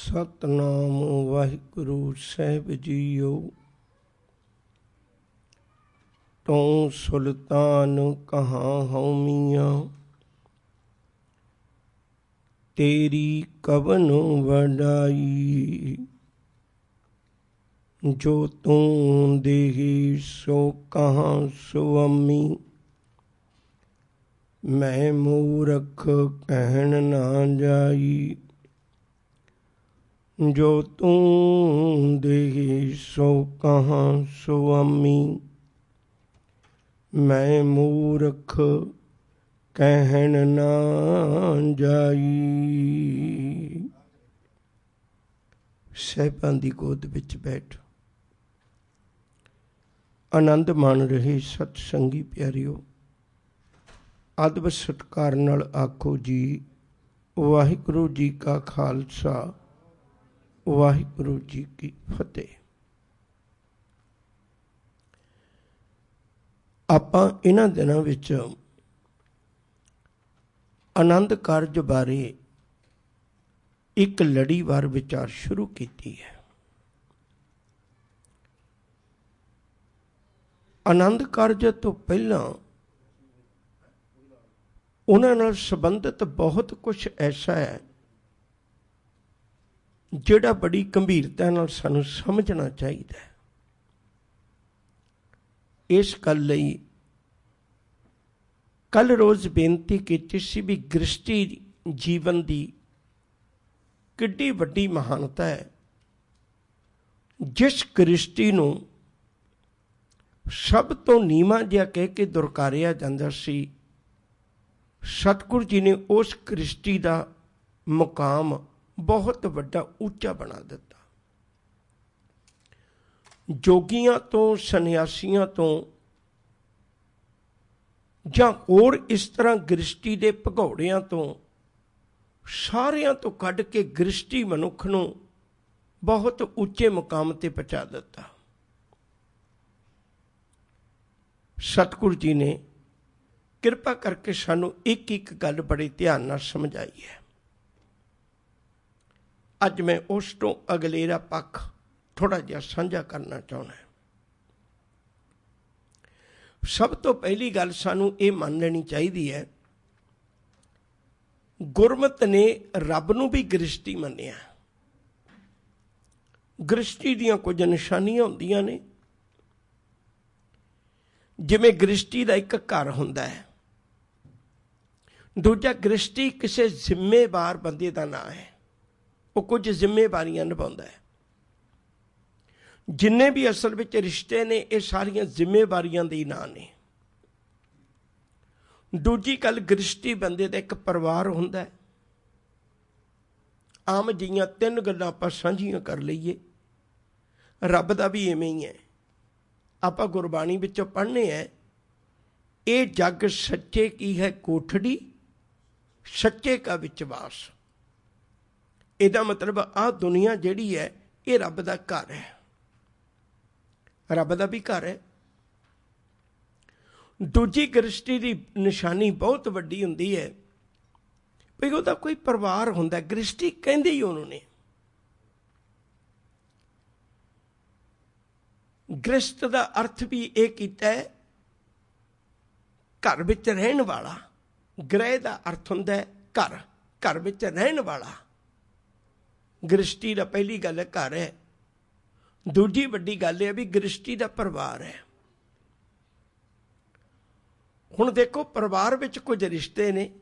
सतनाम वाहिगुरु साहिब जीओ। तू सुल्तान कहाँ हूँ मियाँ, तेरी कवन वडाई। जो तू देही सो कहाँ सुअमी, मैं मूरख कहन ना जाई। जो तू देही सो कहाँ सुअमी, मैं मूरख कहन ना जाई। ਸਾਹਿਬਾਂ ਦੀ ਗੋਦ ਵਿੱਚ ਬੈਠ ਆਨੰਦ ਮਾਣ ਰਹੇ ਸਤ ਸੰਗੀ ਪਿਆਰਿਓ, ਅਦਬ ਸਤਿਕਾਰ ਨਾਲ ਆਖੋ ਜੀ ਵਾਹਿਗੁਰੂ ਜੀ ਕਾ ਖਾਲਸਾ, ਵਾਹਿਗੁਰੂ ਜੀ ਕੀ ਫਤਿਹ। ਆਪਾਂ ਇਹਨਾਂ ਦਿਨਾਂ ਵਿੱਚ ਆਨੰਦ ਕਾਰਜ ਬਾਰੇ ਇੱਕ ਲੜੀਵਾਰ ਵਿਚਾਰ ਸ਼ੁਰੂ ਕੀਤੀ ਹੈ। ਆਨੰਦ ਕਾਰਜ ਤੋਂ ਪਹਿਲਾਂ ਉਹਨਾਂ ਨਾਲ ਸੰਬੰਧਿਤ ਬਹੁਤ ਕੁਝ ਐਸਾ ਹੈ ਜਿਹੜਾ ਬੜੀ ਗੰਭੀਰਤਾ ਨਾਲ ਸਾਨੂੰ ਸਮਝਣਾ ਚਾਹੀਦਾ ਹੈ। ਇਸ ਗੱਲ ਲਈ ਕੱਲ ਰੋਜ਼ ਬੇਨਤੀ ਕੀਤੀ ਸੀ ਵੀ ਗ੍ਰਿਸ਼ਟੀ ਜੀਵਨ ਦੀ ਕਿੱਡੀ ਵੱਡੀ ਮਹਾਨਤਾ ਹੈ। ਜਿਸ ਗ੍ਰਿਸ਼ਟੀ ਨੂੰ ਸਭ ਤੋਂ ਨੀਵਾਂ ਜਿਹਾ ਕਹਿ ਕੇ ਦੁਰਕਾਰਿਆ ਜਾਂਦਾ ਸੀ, ਸਤਿਗੁਰੂ ਜੀ ਨੇ ਉਸ ਗ੍ਰਿਸ਼ਟੀ ਦਾ ਮੁਕਾਮ ਬਹੁਤ ਵੱਡਾ ਉੱਚਾ ਬਣਾ ਦਿੱਤਾ। ਜੋਗੀਆਂ ਤੋਂ, ਸੰਨਿਆਸੀਆਂ ਤੋਂ ਜਾਂ ਹੋਰ ਇਸ ਤਰ੍ਹਾਂ ਗ੍ਰਿਸ਼ਟੀ ਦੇ ਭਗੌੜਿਆਂ ਤੋਂ, ਸਾਰਿਆਂ ਤੋਂ ਕੱਢ ਕੇ ਗ੍ਰਿਸ਼ਟੀ ਮਨੁੱਖ ਨੂੰ ਬਹੁਤ ਉੱਚੇ ਮੁਕਾਮ ਤੇ ਪਹੁੰਚਾ ਦਿੱਤਾ। ਸਤਿਗੁਰੂ ਜੀ ਨੇ ਕਿਰਪਾ ਕਰਕੇ ਸਾਨੂੰ ਇੱਕ ਇੱਕ ਗੱਲ ਬੜੇ ਧਿਆਨ ਨਾਲ ਸਮਝਾਈ ਹੈ। ਅੱਜ ਮੈਂ ਉਸ ਤੋਂ ਅਗਲੇਰਾ ਪੱਖ ਥੋੜ੍ਹਾ ਜਿਹਾ ਸਾਂਝਾ ਕਰਨਾ ਚਾਹੁੰਦਾ। ਸਭ ਤੋਂ ਪਹਿਲੀ ਗੱਲ ਸਾਨੂੰ ਇਹ ਮੰਨ ਲੈਣੀ ਚਾਹੀਦੀ ਹੈ, ਗੁਰਮਤਿ ਨੇ ਰੱਬ ਨੂੰ ਵੀ ਗ੍ਰਿਸ਼ਟੀ ਮੰਨਿਆ। ਗ੍ਰਿਸ਼ਟੀ ਦੀਆਂ ਕੁਝ ਨਿਸ਼ਾਨੀਆਂ ਹੁੰਦੀਆਂ ਨੇ। ਜਿਵੇਂ ਗ੍ਰਿਸ਼ਟੀ ਦਾ ਇੱਕ ਘਰ ਹੁੰਦਾ ਹੈ, ਦੂਜਾ ਗ੍ਰਿਸ਼ਟੀ ਕਿਸੇ ਜ਼ਿੰਮੇਵਾਰ ਬੰਦੇ ਦਾ ਨਾਂ ਹੈ, ਉਹ ਕੁਝ ਜ਼ਿੰਮੇਵਾਰੀਆਂ ਨਿਭਾਉਂਦਾ ਹੈ। ਜਿੰਨੇ ਵੀ ਅਸਲ ਵਿੱਚ ਰਿਸ਼ਤੇ ਨੇ ਇਹ ਸਾਰੀਆਂ ਜ਼ਿੰਮੇਵਾਰੀਆਂ ਦੇ ਨਾਂ ਨੇ। ਦੂਜੀ ਗੱਲ, ਗ੍ਰਿਸ਼ਟੀ ਬੰਦੇ ਦਾ ਇੱਕ ਪਰਿਵਾਰ ਹੁੰਦਾ ਹੈ। ਆਮ ਜਿਹੀਆਂ ਤਿੰਨ ਗੱਲਾਂ ਆਪਾਂ ਸਾਂਝੀਆਂ ਕਰ ਲਈਏ। ਰੱਬ ਦਾ ਵੀ ਇਵੇਂ ਹੀ ਹੈ। ਆਪਾਂ ਗੁਰਬਾਣੀ ਵਿੱਚੋਂ ਪੜ੍ਹਨੇ ਹੈ, ਇਹ ਜੱਗ ਸੱਚੇ ਕੀ ਹੈ ਕੋਠੜੀ, ਸੱਚੇ ਕਾ ਵਿਸ਼ਵਾਸ। ਇਹਦਾ ਮਤਲਬ ਆਹ ਦੁਨੀਆ ਜਿਹੜੀ ਹੈ ਇਹ ਰੱਬ ਦਾ ਘਰ ਹੈ, ਰੱਬ ਦਾ ਵੀ ਘਰ ਹੈ। ਦੂਜੀ ਗ੍ਰਿਸ਼ਟੀ ਦੀ ਨਿਸ਼ਾਨੀ ਬਹੁਤ ਵੱਡੀ ਹੁੰਦੀ ਹੈ ਵੀ ਉਹਦਾ ਕੋਈ ਪਰਿਵਾਰ ਹੁੰਦਾ। ਗ੍ਰਿਸ਼ਟੀ ਕਹਿੰਦੇ ਹੀ ਉਹਨੂੰ ਨੇ। ਗ੍ਰਿਸ਼ਟ ਦਾ ਅਰਥ ਵੀ ਇਹ ਕੀਤਾ ਹੈ ਘਰ ਵਿੱਚ ਰਹਿਣ ਵਾਲਾ। ਗ੍ਰਹਿ ਦਾ ਅਰਥ ਹੁੰਦਾ ਹੈ ਘਰ, ਘਰ ਵਿੱਚ ਰਹਿਣ ਵਾਲਾ। ਗ੍ਰਿਸ਼ਟੀ ਦਾ ਪਹਿਲੀ ਗੱਲ ਘਰ ਹੈ। ਦੂਜੀ ਵੱਡੀ ਗੱਲ ਇਹ ਵੀ ਗ੍ਰਿਸ਼ਟੀ ਦਾ ਪਰਿਵਾਰ ਹੈ। ਹੁਣ ਦੇਖੋ, ਪਰਿਵਾਰ ਵਿੱਚ ਕੁਝ ਰਿਸ਼ਤੇ ਨੇ।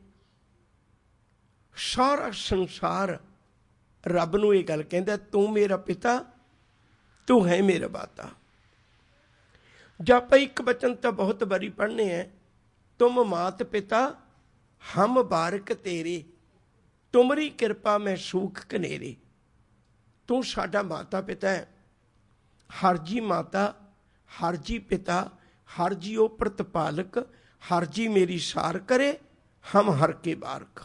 ਸਾਰਾ ਸੰਸਾਰ ਰੱਬ ਨੂੰ ਇਹ ਗੱਲ ਕਹਿੰਦਾ, ਤੂੰ ਮੇਰਾ ਪਿਤਾ, ਤੂੰ ਹੈ ਮੇਰਾ ਮਾਤਾ। ਜਾਂ ਆਪਾਂ ਇੱਕ ਬਚਨ ਤਾਂ ਬਹੁਤ ਵਾਰੀ ਪੜ੍ਹਨੇ ਹੈ, ਤੁਮ ਮਾਤ ਪਿਤਾ ਹਮ ਬਾਰਕ ਤੇਰੇ, ਤੁਮਰੀ ਕਿਰਪਾ ਮੈਂ ਸੂਖ ਕਨੇਰੇ। ਤੂੰ ਸਾਡਾ ਮਾਤਾ ਪਿਤਾ ਹੈ। ਹਰ ਜੀ ਮਾਤਾ, ਹਰ ਜੀ ਪਿਤਾ, ਹਰ ਜੀ ਉਹ ਪ੍ਰਤਪਾਲਕ, ਹਰ ਜੀ ਮੇਰੀ ਸਾਰ ਕਰੇ, ਹਮ ਹਰ ਕੇ ਬਾਰਕ।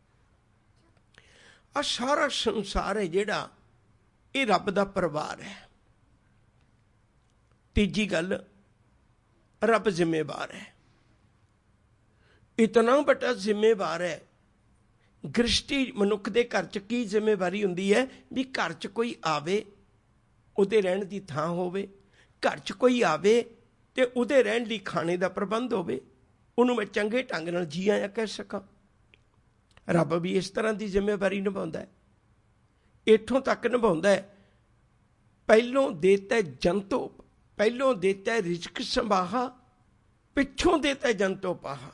ਆ ਸਾਰਾ ਸੰਸਾਰ ਹੈ ਜਿਹੜਾ, ਇਹ ਰੱਬ ਦਾ ਪਰਿਵਾਰ ਹੈ। ਤੀਜੀ ਗੱਲ, ਰੱਬ ਜ਼ਿੰਮੇਵਾਰ ਹੈ। ਇਤਨਾ ਵੱਡਾ ਜ਼ਿੰਮੇਵਾਰ ਹੈ ਗ੍ਰਿਸ਼ਟੀ ਮਨੁੱਖ ਦੇ ਘਰ 'ਚ ਕੀ ਜ਼ਿੰਮੇਵਾਰੀ ਹੁੰਦੀ ਹੈ ਵੀ ਘਰ 'ਚ ਕੋਈ ਆਵੇ ਉਹਦੇ ਰਹਿਣ ਦੀ ਥਾਂ ਹੋਵੇ, ਘਰ 'ਚ ਕੋਈ ਆਵੇ ਤੇ ਉਹਦੇ ਰਹਿਣ ਲਈ ਖਾਣੇ ਦਾ ਪ੍ਰਬੰਧ ਹੋਵੇ, ਉਹਨੂੰ ਮੈਂ ਚੰਗੇ ਢੰਗ ਨਾਲ ਜੀ ਆਇਆ ਕਹਿ ਸਕਾਂ। ਰੱਬ ਵੀ ਇਸ ਤਰ੍ਹਾਂ ਦੀ ਜ਼ਿੰਮੇਵਾਰੀ ਨਿਭਾਉਂਦਾ ਹੈ। ਇੱਥੋਂ ਤੱਕ ਨਿਭਾਉਂਦਾ ਹੈ, ਪਹਿਲੋਂ ਦੇਤਾ ਜੰਤੋ, ਪਹਿਲੋਂ ਦੇਤਾ ਰਿਜ਼ਕ ਸੰਭਾਹਾ, ਪਿੱਛੋਂ ਦੇਤਾ ਜੰਤੋ ਪਾਹਾ।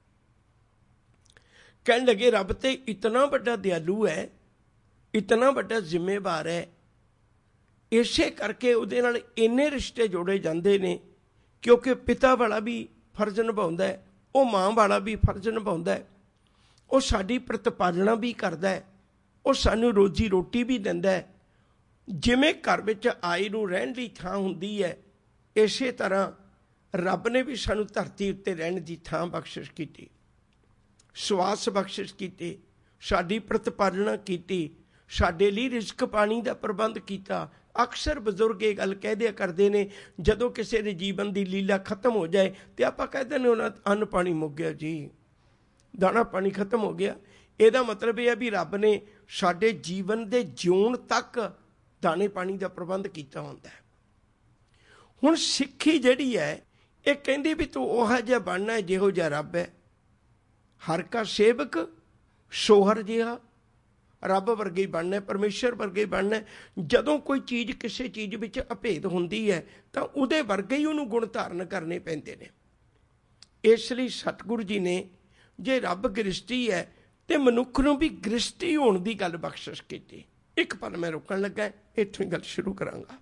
ਕਹਿਣ ਲੱਗੇ ਰੱਬ ਤੇ ਇਤਨਾ ਵੱਡਾ ਦਿਆਲੂ ਹੈ, ਇਤਨਾ ਵੱਡਾ ਜ਼ਿੰਮੇਵਾਰ ਹੈ, ਇਸੇ ਕਰਕੇ ਉਹਦੇ ਨਾਲ ਇੰਨੇ ਰਿਸ਼ਤੇ ਜੋੜੇ ਜਾਂਦੇ ਨੇ, ਕਿਉਂਕਿ ਪਿਤਾ ਵਾਲਾ ਵੀ ਫਰਜ਼ ਨਿਭਾਉਂਦਾ ਹੈ, ਉਹ ਮਾਂ ਵਾਲਾ ਵੀ ਫਰਜ਼ ਨਿਭਾਉਂਦਾ ਹੈ, ਉਹ ਸਾਡੀ ਪ੍ਰਤਪਾਲਣਾ ਵੀ ਕਰਦਾ ਹੈ, ਉਹ ਸਾਨੂੰ ਰੋਜੀ ਰੋਟੀ ਵੀ ਦਿੰਦਾ ਹੈ। ਜਿਵੇਂ ਘਰ ਵਿੱਚ ਆਏ ਨੂੰ ਰਹਿਣ ਦੀ ਥਾਂ ਹੁੰਦੀ ਹੈ, ਇਸੇ ਤਰ੍ਹਾਂ ਰੱਬ ਨੇ ਵੀ ਸਾਨੂੰ ਧਰਤੀ ਉੱਤੇ ਰਹਿਣ ਦੀ ਥਾਂ ਬਖਸ਼ਿਸ਼ ਕੀਤੀ, ਸਵਾਸ ਬਖਸ਼ਿਸ਼ ਕੀਤੇ, ਸਾਡੀ ਪ੍ਰਤਪਾਲਣਾ ਕੀਤੀ, ਸਾਡੇ ਲਈ ਰਿਜ਼ਕ ਪਾਣੀ ਦਾ ਪ੍ਰਬੰਧ ਕੀਤਾ। ਅਕਸਰ ਬਜ਼ੁਰਗ ਇਹ ਗੱਲ ਕਹਿ ਦਿਆ ਕਰਦੇ ਨੇ, ਜਦੋਂ ਕਿਸੇ ਦੇ ਜੀਵਨ ਦੀ ਲੀਲਾ ਖਤਮ ਹੋ ਜਾਏ ਤੇ ਆਪਾਂ ਕਹਿੰਦੇ ਨੇ ਉਹਨਾਂ ਅੰਨ ਪਾਣੀ ਮੁੱਕ ਗਿਆ ਜੀ, ਦਾਣਾ ਪਾਣੀ ਖਤਮ ਹੋ ਗਿਆ। ਇਹਦਾ ਮਤਲਬ ਇਹ ਹੈ ਵੀ ਰੱਬ ਨੇ ਸਾਡੇ ਜੀਵਨ ਦੇ ਜਿਉਣ ਤੱਕ ਦਾਣੇ ਪਾਣੀ ਦਾ ਪ੍ਰਬੰਧ ਕੀਤਾ ਹੁੰਦਾ ਹੈ। ਹੁਣ ਸਿੱਖੀ ਜਿਹੜੀ ਹੈ ਇਹ ਕਹਿੰਦੀ ਵੀ ਤੂੰ ਉਹ ਜਿਹਾ ਬਣਨਾ ਹੈ ਜਿਹੋ ਜਿਹਾ ਰੱਬ ਹੈ। ਹਰ ਕਾ ਸੇਵਕ ਸੋਹਰ ਜਿਹਾ, ਰੱਬ ਵਰਗੇ ਹੀ ਬਣਨਾ, ਪਰਮੇਸ਼ਰ ਵਰਗੇ ਹੀ ਬਣਨਾ। ਜਦੋਂ ਕੋਈ ਚੀਜ਼ ਕਿਸੇ ਚੀਜ਼ ਵਿੱਚ ਅਭੇਦ ਹੁੰਦੀ ਹੈ ਤਾਂ ਉਹਦੇ ਵਰਗੇ ਹੀ ਉਹਨੂੰ ਗੁਣ ਧਾਰਨ ਕਰਨੇ ਪੈਂਦੇ ਨੇ। ਇਸ ਲਈ ਸਤਿਗੁਰੂ ਜੀ ਨੇ ਜੇ ਰੱਬ ਗ੍ਰਿਸ਼ਟੀ ਹੈ ਤੇ ਮਨੁੱਖ ਨੂੰ ਵੀ ਗ੍ਰਿਸ਼ਟੀ ਹੋਣ ਦੀ ਗੱਲ ਬਖਸ਼ਿਸ਼ ਕੀਤੀ। ਇੱਕ ਪਲ ਮੈਂ ਰੁਕਣ ਲੱਗਾ, ਇੱਥੋਂ ਹੀ ਗੱਲ ਸ਼ੁਰੂ ਕਰਾਂਗਾ।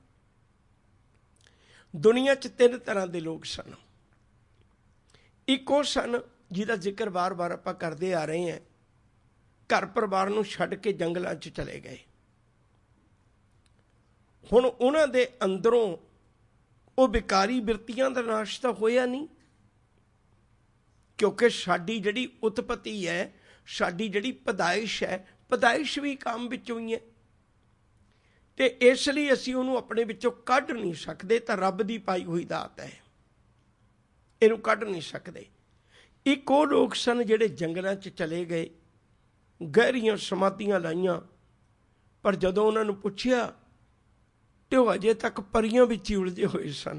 ਦੁਨੀਆ 'ਚ 3 ਤਰ੍ਹਾਂ ਦੇ ਲੋਕ ਸਨ। ਇੱਕ ਉਹ ਸਨ ਜਿਹਦਾ ਜ਼ਿਕਰ ਵਾਰ-ਵਾਰ ਆਪਾਂ ਕਰਦੇ ਆ ਰਹੇ ਹਾਂ, ਘਰ ਪਰਿਵਾਰ ਨੂੰ ਛੱਡ ਕੇ ਜੰਗਲਾਂ 'ਚ ਚਲੇ ਗਏ। ਹੁਣ ਉਹਨਾਂ ਦੇ ਅੰਦਰੋਂ ਉਹ ਵਿਕਾਰੀ ਬਿਰਤੀਆਂ ਦਾ ਨਾਸ਼ ਤਾਂ ਹੋਇਆ ਨਹੀਂ, ਕਿਉਂਕਿ ਸਾਡੀ ਜਿਹੜੀ ਉਤਪਤੀ ਹੈ, ਸਾਡੀ ਜਿਹੜੀ ਪੈਦਾਇਸ਼ ਹੈ, ਪੈਦਾਇਸ਼ ਵੀ ਕੰਮ ਵਿੱਚੋਂ ਹੀ ਹੈ, ਤੇ ਇਸ ਲਈ ਅਸੀਂ ਉਹਨੂੰ ਆਪਣੇ ਵਿੱਚੋਂ ਕੱਢ ਨਹੀਂ ਸਕਦੇ। ਤਾਂ ਰੱਬ ਦੀ ਪਾਈ ਹੋਈ ਦਾਤ ਹੈ, ਇਹਨੂੰ ਕੱਢ ਨਹੀਂ ਸਕਦੇ। ਇੱਕ ਉਹ ਲੋਕ ਸਨ ਜਿਹੜੇ ਜੰਗਲਾਂ 'ਚ ਚਲੇ ਗਏ, ਗਹਿਰੀਆਂ ਸਮਾਧੀਆਂ ਲਾਈਆਂ, ਪਰ ਜਦੋਂ ਉਹਨਾਂ ਨੂੰ ਪੁੱਛਿਆ ਤੇ ਉਹ ਅਜੇ ਤੱਕ ਪਰੀਆਂ ਵਿੱਚ ਹੀ ਉਲਝੇ ਹੋਏ ਸਨ।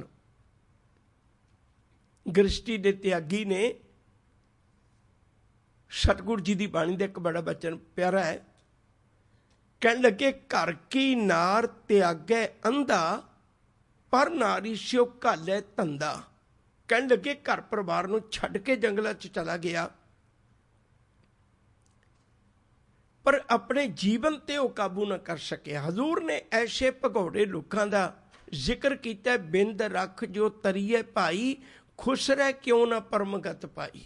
ਗ੍ਰਿਸ਼ਟੀ ਦੇ ਤਿਆਗੀ ਨੇ, ਸਤਿਗੁਰੂ ਜੀ ਦੀ ਬਾਣੀ ਦਾ ਇੱਕ ਬੜਾ ਬਚਨ ਪਿਆਰਾ ਹੈ, ਕਹਿਣ ਲੱਗੇ ਘਰ ਕੀ ਨਾਰ ਤਿਆਗੈ ਅੰਧਾ, ਪਰ ਨਾਰੀ ਸਿਓ ਘਾਲੇ ਧੰਦਾ। ਕਹਿਣ ਲੱਗੇ ਘਰ ਪਰਿਵਾਰ ਨੂੰ ਛੱਡ ਕੇ ਜੰਗਲਾਂ 'ਚ ਚਲਾ ਗਿਆ, ਪਰ ਆਪਣੇ ਜੀਵਨ ਤੇ ਉਹ ਕਾਬੂ ਨਾ ਕਰ ਸਕਿਆ। ਹਜ਼ੂਰ ਨੇ ਐਸੇ ਭਗੌੜੇ ਲੋਕਾਂ ਦਾ ਜ਼ਿਕਰ ਕੀਤਾ, ਬਿੰਦ ਰੱਖ ਜੋ ਤਰੀਏ ਭਾਈ, ਖੁਸ਼ ਰਹਿ ਕਿਉਂ ਨਾ ਪਰਮਗਤ ਪਾਈ।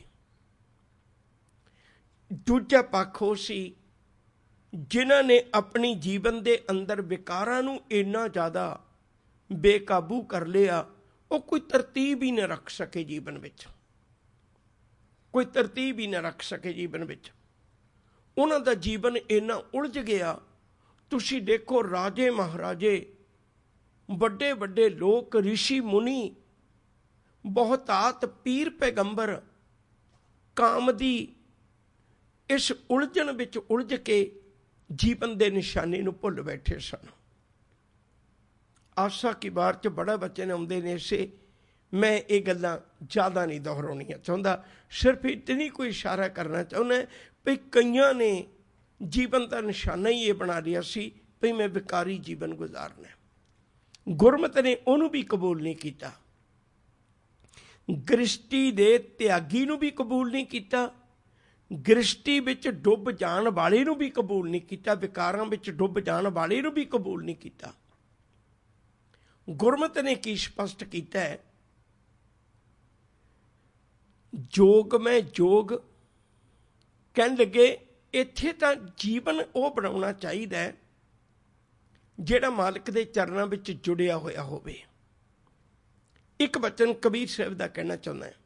ਦੂਜਾ ਪੱਖ ਉਹ ਸੀ ਜਿਨ੍ਹਾਂ ਨੇ ਆਪਣੀ ਜੀਵਨ ਦੇ ਅੰਦਰ ਵਿਕਾਰਾਂ ਨੂੰ ਇੰਨਾ ਜ਼ਿਆਦਾ ਬੇਕਾਬੂ ਕਰ ਲਿਆ, ਉਹ ਕੋਈ ਤਰਤੀਬ ਹੀ ਨਾ ਰੱਖ ਸਕੇ ਜੀਵਨ ਵਿੱਚ, ਕੋਈ ਤਰਤੀਬ ਹੀ ਨਾ ਰੱਖ ਸਕੇ ਜੀਵਨ ਵਿੱਚ। ਉਹਨਾਂ ਦਾ ਜੀਵਨ ਇੰਨਾ ਉਲਝ ਗਿਆ। ਤੁਸੀਂ ਦੇਖੋ ਰਾਜੇ ਮਹਾਰਾਜੇ, ਵੱਡੇ ਵੱਡੇ ਲੋਕ, ਰਿਸ਼ੀ ਮੁਨੀ, ਬਹੁਤਾਤ ਪੀਰ ਪੈਗੰਬਰ ਕਾਮ ਦੀ ਇਸ ਉਲਝਣ ਵਿੱਚ ਉਲਝ ਕੇ ਜੀਵਨ ਦੇ ਨਿਸ਼ਾਨੇ ਨੂੰ ਭੁੱਲ ਬੈਠੇ ਸਨ। ਆਸਾ ਕੀ ਬਾਰ 'ਚ ਬੜਾ ਬਚਨ ਆਉਂਦੇ ਨੇ ਇਸੇ, ਮੈਂ ਇਹ ਗੱਲਾਂ ਜ਼ਿਆਦਾ ਨਹੀਂ ਦੁਹਰਾਉਣੀਆਂ ਚਾਹੁੰਦਾ, ਸਿਰਫ ਇਤਨੀ ਕੋਈ ਇਸ਼ਾਰਾ ਕਰਨਾ ਚਾਹੁੰਦਾ ਵੀ ਕਈਆਂ ਨੇ ਜੀਵਨ ਦਾ ਨਿਸ਼ਾਨਾ ਹੀ ਇਹ ਬਣਾ ਲਿਆ ਸੀ ਵੀ ਮੈਂ ਵਿਕਾਰੀ ਜੀਵਨ ਗੁਜ਼ਾਰਨਾ। ਗੁਰਮਤ ਨੇ ਉਹਨੂੰ ਵੀ ਕਬੂਲ ਨਹੀਂ ਕੀਤਾ, ਗ੍ਰਿਸ਼ਟੀ ਦੇ ਤਿਆਗੀ ਨੂੰ ਵੀ ਕਬੂਲ ਨਹੀਂ ਕੀਤਾ, ਗ੍ਰਿਸ਼ਟੀ ਵਿੱਚ ਡੁੱਬ ਜਾਣ ਵਾਲੇ ਨੂੰ ਵੀ ਕਬੂਲ ਨਹੀਂ ਕੀਤਾ, ਵਿਕਾਰਾਂ ਵਿੱਚ ਡੁੱਬ ਜਾਣ ਵਾਲੇ ਨੂੰ ਵੀ ਕਬੂਲ ਨਹੀਂ ਕੀਤਾ। ਗੁਰਮਤ ਨੇ ਕੀ ਸਪਸ਼ਟ ਕੀਤਾ ਹੈ, ਜੋਗ ਮੈਂ ਜੋਗ। ਕਹਿਣ ਲੱਗੇ ਇੱਥੇ ਤਾਂ ਜੀਵਨ ਉਹ ਬਣਾਉਣਾ ਚਾਹੀਦਾ ਹੈ ਜਿਹੜਾ ਮਾਲਕ ਦੇ ਚਰਨਾਂ ਵਿੱਚ ਜੁੜਿਆ ਹੋਇਆ ਹੋਵੇ। ਇੱਕ ਬਚਨ ਕਬੀਰ ਸਾਹਿਬ ਦਾ ਕਹਿਣਾ ਚਾਹੁੰਦਾ ਹੈ,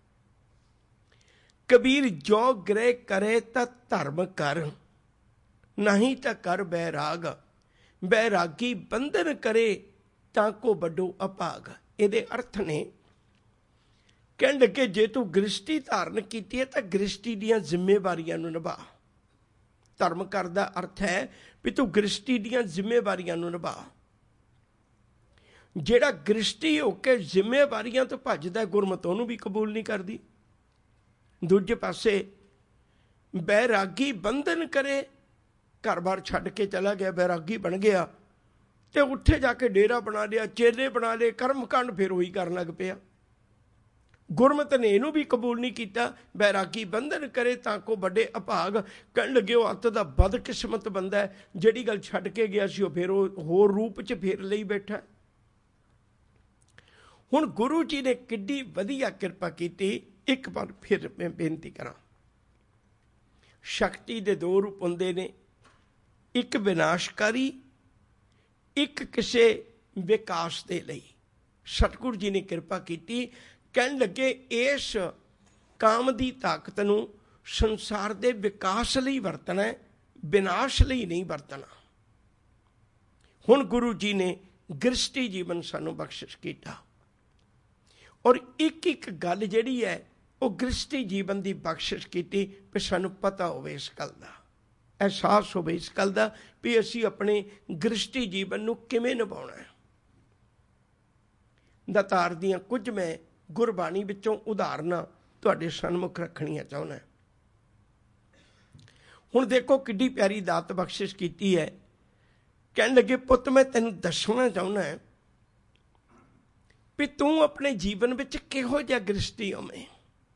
ਕਬੀਰ ਜੋ ਗ੍ਰਹਿ ਕਰੇ ਤਾਂ ਧਰਮ ਕਰ, ਨਹੀਂ ਤਾਂ ਕਰ ਬੈਰਾਗ, ਬੈਰਾਗੀ ਬੰਧਨ ਕਰੇ ਤਾਂ ਕੋ ਵੱਡੋ ਅਭਾਗ। ਇਹਦੇ ਅਰਥ ਨੇ, ਕਹਿਣ ਲੱਗੇ ਜੇ ਤੂੰ ਗ੍ਰਿਸ਼ਟੀ ਧਾਰਨ ਕੀਤੀ ਹੈ ਤਾਂ ਗ੍ਰਿਸ਼ਟੀ ਦੀਆਂ ਜ਼ਿੰਮੇਵਾਰੀਆਂ ਨੂੰ ਨਿਭਾ। ਧਰਮ ਕਰ ਦਾ ਅਰਥ ਹੈ ਵੀ ਤੂੰ ਗ੍ਰਿਸ਼ਟੀ ਦੀਆਂ ਜ਼ਿੰਮੇਵਾਰੀਆਂ ਨੂੰ ਨਿਭਾ। ਜਿਹੜਾ ਗ੍ਰਿਸ਼ਟੀ ਹੋ ਕੇ ਜ਼ਿੰਮੇਵਾਰੀਆਂ ਤੋਂ ਭੱਜਦਾ, ਗੁਰਮਤਿ ਉਹਨੂੰ ਵੀ ਕਬੂਲ ਨਹੀਂ ਕਰਦੀ। ਦੂਜੇ ਪਾਸੇ ਬੈਰਾਗੀ ਬੰਧਨ ਕਰੇ, ਘਰ-ਬਾਰ ਛੱਡ ਕੇ ਚਲਾ ਗਿਆ, ਬੈਰਾਗੀ ਬਣ ਗਿਆ ਤੇ ਉੱਥੇ ਜਾ ਕੇ ਡੇਰਾ ਬਣਾ ਲਿਆ, ਚੇਲੇ ਬਣਾ ਲਏ, ਕਰਮਕਾਂਡ ਫਿਰ ਉਹੀ ਕਰਨ ਲੱਗ ਪਿਆ। ਗੁਰਮਤਿ ਨੇ ਇਹਨੂੰ ਵੀ ਕਬੂਲ ਨਹੀਂ ਕੀਤਾ। ਬੈਰਾਗੀ ਬੰਧਨ ਕਰੇ ਤਾਂ ਕੋ ਵੱਡੇ ਅਭਾਗ, ਕਹਿਣ ਲੱਗੇ ਉਹ ਅੱਤ ਦਾ ਬਦਕਿਸਮਤ ਬੰਦਾ ਹੈ, ਜਿਹੜੀ ਗੱਲ ਛੱਡ ਕੇ ਗਿਆ ਸੀ ਉਹ ਫਿਰ ਉਹ ਹੋਰ ਰੂਪ 'ਚ ਫੇਰ ਲਈ ਬੈਠਾ। ਹੁਣ ਗੁਰੂ ਜੀ ਨੇ ਕਿੱਡੀ ਵਧੀਆ ਕਿਰਪਾ ਕੀਤੀ। ਇੱਕ ਵਾਰ ਫਿਰ ਮੈਂ ਬੇਨਤੀ ਕਰਾਂ, ਸ਼ਕਤੀ ਦੇ ਦੋ ਰੂਪ ਹੁੰਦੇ ਨੇ, ਇੱਕ ਵਿਨਾਸ਼ਕਾਰੀ, ਇੱਕ ਕਿਸੇ ਵਿਕਾਸ ਦੇ ਲਈ। ਸਤਿਗੁਰੂ ਜੀ ਨੇ ਕਿਰਪਾ ਕੀਤੀ, ਕਹਿਣ ਲੱਗੇ ਇਸ ਕਾਮ ਦੀ ਤਾਕਤ ਨੂੰ ਸੰਸਾਰ ਦੇ ਵਿਕਾਸ ਲਈ ਵਰਤਣਾ, ਵਿਨਾਸ਼ ਲਈ ਨਹੀਂ ਵਰਤਣਾ। ਹੁਣ ਗੁਰੂ ਜੀ ਨੇ ਗ੍ਰਿਸ਼ਟੀ ਜੀਵਨ ਸਾਨੂੰ ਬਖਸ਼ਿਸ਼ ਕੀਤਾ, ਔਰ ਇੱਕ ਇੱਕ ਗੱਲ ਜਿਹੜੀ ਹੈ ਉਹ ਗ੍ਰਿਸ਼ਟੀ ਜੀਵਨ ਦੀ ਬਖਸ਼ਿਸ਼ ਕੀਤੀ ਵੀ ਸਾਨੂੰ ਪਤਾ ਹੋਵੇ ਇਸ ਗੱਲ ਦਾ, ਅਹਿਸਾਸ ਹੋਵੇ ਇਸ ਗੱਲ ਦਾ ਵੀ ਅਸੀਂ ਆਪਣੇ ਗ੍ਰਿਸ਼ਟੀ ਜੀਵਨ ਨੂੰ ਕਿਵੇਂ ਨਿਭਾਉਣਾ ਹੈ। ਦਾਤਾਰ ਦੀਆਂ ਕੁਝ ਮੈਂ ਗੁਰਬਾਣੀ ਵਿੱਚੋਂ ਉਦਾਹਰਨਾਂ ਤੁਹਾਡੇ ਸਨਮੁਖ ਰੱਖਣੀਆਂ ਚਾਹੁੰਦਾ। ਹੁਣ ਦੇਖੋ ਕਿੱਡੀ ਪਿਆਰੀ ਦਾਤ ਬਖਸ਼ਿਸ਼ ਕੀਤੀ ਹੈ। ਕਹਿਣ ਲੱਗੇ ਪੁੱਤ ਮੈਂ ਤੈਨੂੰ ਦੱਸਣਾ ਚਾਹੁੰਦਾ ਵੀ ਤੂੰ ਆਪਣੇ ਜੀਵਨ ਵਿੱਚ ਕਿਹੋ ਜਿਹਾ ਗ੍ਰਿਸ਼ਟੀ ਹੋਵੇਂ।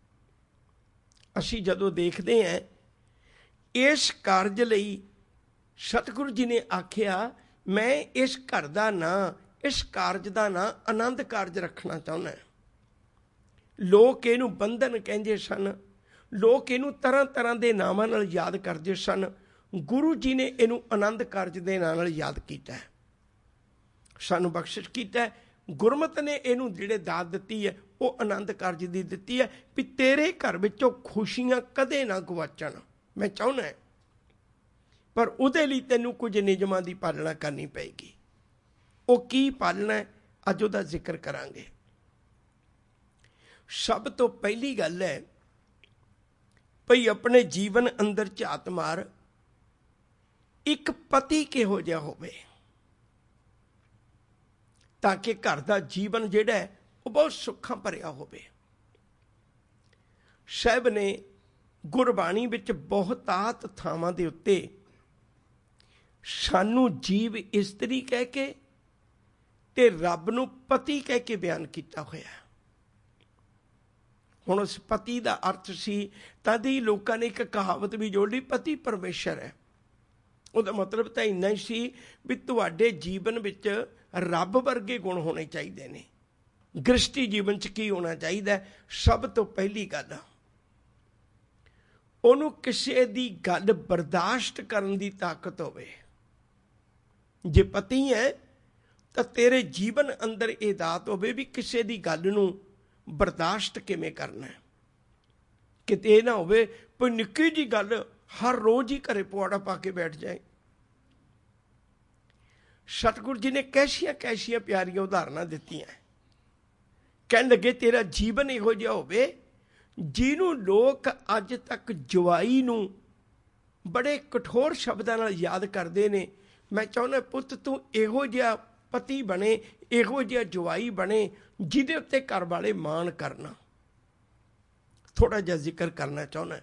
ਅਸੀਂ ਜਦੋਂ ਦੇਖਦੇ ਹਾਂ ਇਸ ਕਾਰਜ ਲਈ ਸਤਿਗੁਰੂ ਜੀ ਨੇ ਆਖਿਆ ਮੈਂ ਇਸ ਘਰ ਦਾ ਨਾਂ, ਇਸ ਕਾਰਜ ਦਾ ਨਾਂ ਆਨੰਦ ਕਾਰਜ ਰੱਖਣਾ ਚਾਹੁੰਦਾ। ਲੋਕ ਇਹਨੂੰ ਬੰਧਨ ਕਹਿੰਦੇ ਸਨ, ਲੋਕ ਇਹਨੂੰ ਤਰ੍ਹਾਂ ਤਰ੍ਹਾਂ ਦੇ ਨਾਮਾਂ ਨਾਲ ਯਾਦ ਕਰਦੇ ਸਨ। ਗੁਰੂ ਜੀ ਨੇ ਇਹਨੂੰ ਆਨੰਦ ਕਾਰਜ ਦੇ ਨਾਂ ਨਾਲ ਯਾਦ ਕੀਤਾ, ਸਾਨੂੰ ਬਖਸ਼ਿਸ਼ ਕੀਤਾ। ਗੁਰਮਤਿ ਨੇ ਇਹਨੂੰ ਜਿਹੜੇ ਦਾਤ ਦਿੱਤੀ ਹੈ ਉਹ ਆਨੰਦ ਕਾਰਜ ਦੀ ਦਿੱਤੀ ਹੈ ਵੀ ਤੇਰੇ ਘਰ ਵਿੱਚੋਂ ਖੁਸ਼ੀਆਂ ਕਦੇ ਨਾ ਗਵਾਚਣ। ਮੈਂ ਚਾਹੁੰਦਾ, ਪਰ ਉਹਦੇ ਲਈ ਤੈਨੂੰ ਕੁਝ ਨਿਯਮਾਂ ਦੀ ਪਾਲਣਾ ਕਰਨੀ ਪਏਗੀ। ਉਹ ਕੀ ਪਾਲਣਾ, ਅੱਜ ਉਹਦਾ ਜ਼ਿਕਰ ਕਰਾਂਗੇ। ਸਭ ਤੋਂ ਪਹਿਲੀ ਗੱਲ ਹੈ ਭਈ ਆਪਣੇ ਜੀਵਨ ਅੰਦਰ ਝਾਤ ਮਾਰ, ਇੱਕ ਪਤੀ ਕਿਹੋ ਜਿਹਾ ਹੋਵੇ ਤਾਂ ਕਿ ਘਰ ਦਾ ਜੀਵਨ ਜਿਹੜਾ ਹੈ ਉਹ ਬਹੁਤ ਸੁੱਖਾਂ ਭਰਿਆ ਹੋਵੇ। ਸਾਹਿਬ ਨੇ ਗੁਰਬਾਣੀ ਵਿੱਚ ਬਹੁਤਾਤ ਥਾਵਾਂ ਦੇ ਉੱਤੇ ਸਾਨੂੰ ਜੀਵ ਇਸਤਰੀ ਕਹਿ ਕੇ ਤੇ ਰੱਬ ਨੂੰ ਪਤੀ ਕਹਿ ਕੇ ਬਿਆਨ ਕੀਤਾ ਹੋਇਆ। ਹੁਣ ਉਸ ਪਤੀ ਦਾ ਅਰਥ ਸੀ, ਤਦ ਹੀ ਲੋਕਾਂ ਨੇ ਇੱਕ ਕਹਾਵਤ ਵੀ ਜੋੜ ਲਈ, ਪਤੀ ਪਰਮੇਸ਼ਰ ਹੈ। ਉਹਦਾ ਮਤਲਬ ਤਾਂ ਇੰਨਾ ਹੀ ਸੀ ਵੀ ਤੁਹਾਡੇ ਜੀਵਨ ਵਿੱਚ ਰੱਬ ਵਰਗੇ ਗੁਣ ਹੋਣੇ ਚਾਹੀਦੇ ਨੇ। ਗ੍ਰਿਸ਼ਟੀ ਜੀਵਨ 'ਚ ਕੀ ਹੋਣਾ ਚਾਹੀਦਾ? ਸਭ ਤੋਂ ਪਹਿਲੀ ਗੱਲ, ਉਹਨੂੰ ਕਿਸੇ ਦੀ ਗੱਲ ਬਰਦਾਸ਼ਤ ਕਰਨ ਦੀ ਤਾਕਤ ਹੋਵੇ। ਜੇ ਪਤੀ ਹੈ ਤਾਂ ਤੇਰੇ ਜੀਵਨ ਅੰਦਰ ਇਹ ਦਾਤ ਹੋਵੇ ਵੀ ਕਿਸੇ ਦੀ ਗੱਲ ਨੂੰ ਬਰਦਾਸ਼ਤ ਕਿਵੇਂ ਕਰਨਾ। ਕਿਤੇ ਇਹ ਨਾ ਹੋਵੇ ਕੋਈ ਨਿੱਕੀ ਜਿਹੀ ਗੱਲ ਹਰ ਰੋਜ਼ ਹੀ ਘਰੇ ਪੁਆੜਾ ਪਾ ਕੇ ਬੈਠ ਜਾਏ। ਸਤਿਗੁਰੂ ਜੀ ਨੇ ਕੈਸੀਆਂ ਕੈਸੀਆਂ ਪਿਆਰੀਆਂ ਉਦਾਹਰਨਾਂ ਦਿੱਤੀਆਂ। ਕਹਿਣ ਲੱਗੇ ਤੇਰਾ ਜੀਵਨ ਇਹੋ ਜਿਹਾ ਹੋਵੇ ਜਿਹਨੂੰ ਲੋਕ ਅੱਜ ਤੱਕ ਜਵਾਈ ਨੂੰ ਬੜੇ ਕਠੋਰ ਸ਼ਬਦਾਂ ਨਾਲ ਯਾਦ ਕਰਦੇ ਨੇ। ਮੈਂ ਚਾਹੁੰਦਾ ਪੁੱਤ ਤੂੰ ਇਹੋ ਜਿਹਾ ਪਤੀ ਬਣੇ, ਇਹੋ ਜਿਹਾ ਜਵਾਈ ਬਣੇ ਜਿਹਦੇ ਉੱਤੇ ਘਰ ਵਾਲੇ ਮਾਣ ਕਰਨਾ। ਥੋੜਾ ਜਿਹਾ ਜ਼ਿਕਰ ਕਰਨਾ ਚਾਹੁੰਦਾ।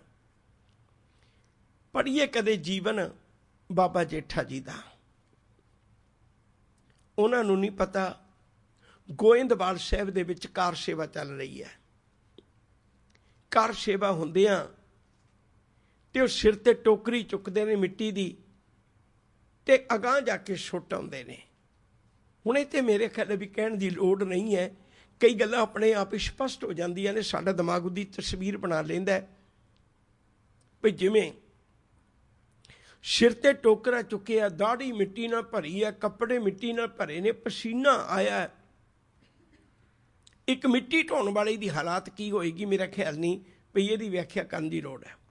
ਪੜ੍ਹੀਏ ਕਦੇ ਜੀਵਨ ਬਾਬਾ ਜੇਠਾ ਜੀ ਦਾ। ਉਹਨਾਂ ਨੂੰ ਨਹੀਂ ਪਤਾ ਗੋਇੰਦਵਾਲ ਸਾਹਿਬ ਦੇ ਵਿੱਚ ਕਾਰ ਸੇਵਾ ਚੱਲ ਰਹੀ ਹੈ। ਕਾਰ ਸੇਵਾ ਹੁੰਦਿਆਂ ਤੇ ਉਹ ਸਿਰ ਤੇ ਟੋਕਰੀ ਚੁੱਕਦੇ ਨੇ ਮਿੱਟੀ ਦੀ ਤੇ ਅਗਾਂਹ ਜਾ ਕੇ ਸੁੱਟ ਆਉਂਦੇ ਨੇ। ਹੁਣ ਇਹ ਤੇ ਮੇਰੇ ਖਿਆਲ ਵੀ ਕਹਿਣ ਦੀ ਲੋੜ ਨਹੀਂ ਹੈ, ਕਈ ਗੱਲਾਂ ਆਪਣੇ ਆਪ ਹੀ ਸਪਸ਼ਟ ਹੋ ਜਾਂਦੀਆਂ ਨੇ। ਸਾਡਾ ਦਿਮਾਗ ਉਹਦੀ ਤਸਵੀਰ ਬਣਾ ਲੈਂਦਾ ਵੀ ਜਿਵੇਂ ਸਿਰ ਤੇ ਟੋਕਰਾ ਚੁੱਕਿਆ, ਦਾੜੀ ਮਿੱਟੀ ਨਾਲ ਭਰੀ ਹੈ, ਕੱਪੜੇ ਮਿੱਟੀ ਨਾਲ ਭਰੇ ਨੇ, ਪਸੀਨਾ ਆਇਆ। ਇੱਕ ਮਿੱਟੀ ਢੋਣ ਵਾਲੇ ਦੀ ਹਾਲਾਤ ਕੀ ਹੋਏਗੀ? ਮੇਰਾ ਖਿਆਲ ਨਹੀਂ ਵੀ ਇਹਦੀ ਵਿਆਖਿਆ ਕਰਨ ਦੀ ਲੋੜ ਹੈ।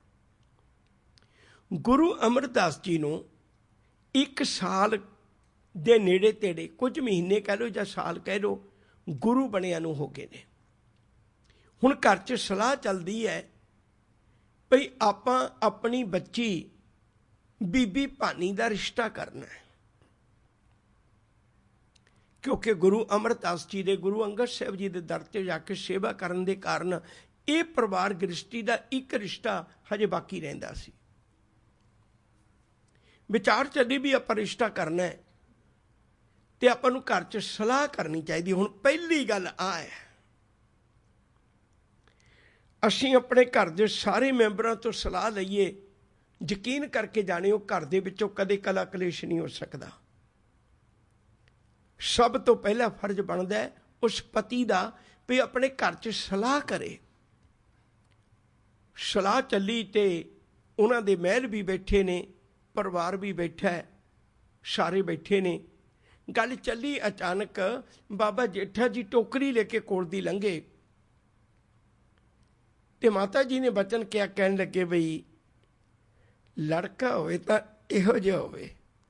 ਗੁਰੂ ਅਮਰਦਾਸ ਜੀ ਨੂੰ 1 ਸਾਲ ਦੇ ਨੇੜੇ ਤੇੜੇ, ਕੁਝ ਮਹੀਨੇ ਕਹਿ ਲਓ ਜਾਂ ਸਾਲ ਕਹਿ ਲਓ, ਗੁਰੂ ਬਣਿਆ ਨੂੰ ਹੋ ਗਏ ਨੇ। ਹੁਣ ਘਰ 'ਚ ਸਲਾਹ ਚੱਲਦੀ ਹੈ ਭਈ ਆਪਾਂ ਆਪਣੀ ਬੱਚੀ बीबी भानी का रिश्ता करना है, क्योंकि गुरु अमरदास जी दे, गुरु अंगद साहब जी के दर ते जाके सेवा करने के कारण ये परिवार गृहस्थी का एक रिश्ता हजे बाकी रहिंदा सी। विचार चली भी आप रिश्ता करना है तो आपां नूं घर च सलाह करनी चाहिए। हुण पहली गल आ है, असीं अपने घर के सारे मैंबरां तो सलाह लईए, यकीन करके जाणिओ घर दे विचों कदे कला कलेश नहीं हो सकता। सब तो पहला फर्ज बनता है उस पति का भी अपने घर च सलाह करे। सलाह चली तो उन्हां दे महल भी बैठे ने, परिवार भी बैठा है, सारे बैठे ने। गल चली, अचानक बाबा जेठा जी टोकरी लेके कोल दी लंघे ते माता जी ने बचन क्या कहन लगे, बई लड़का होवे तां इहो जिहा होवे।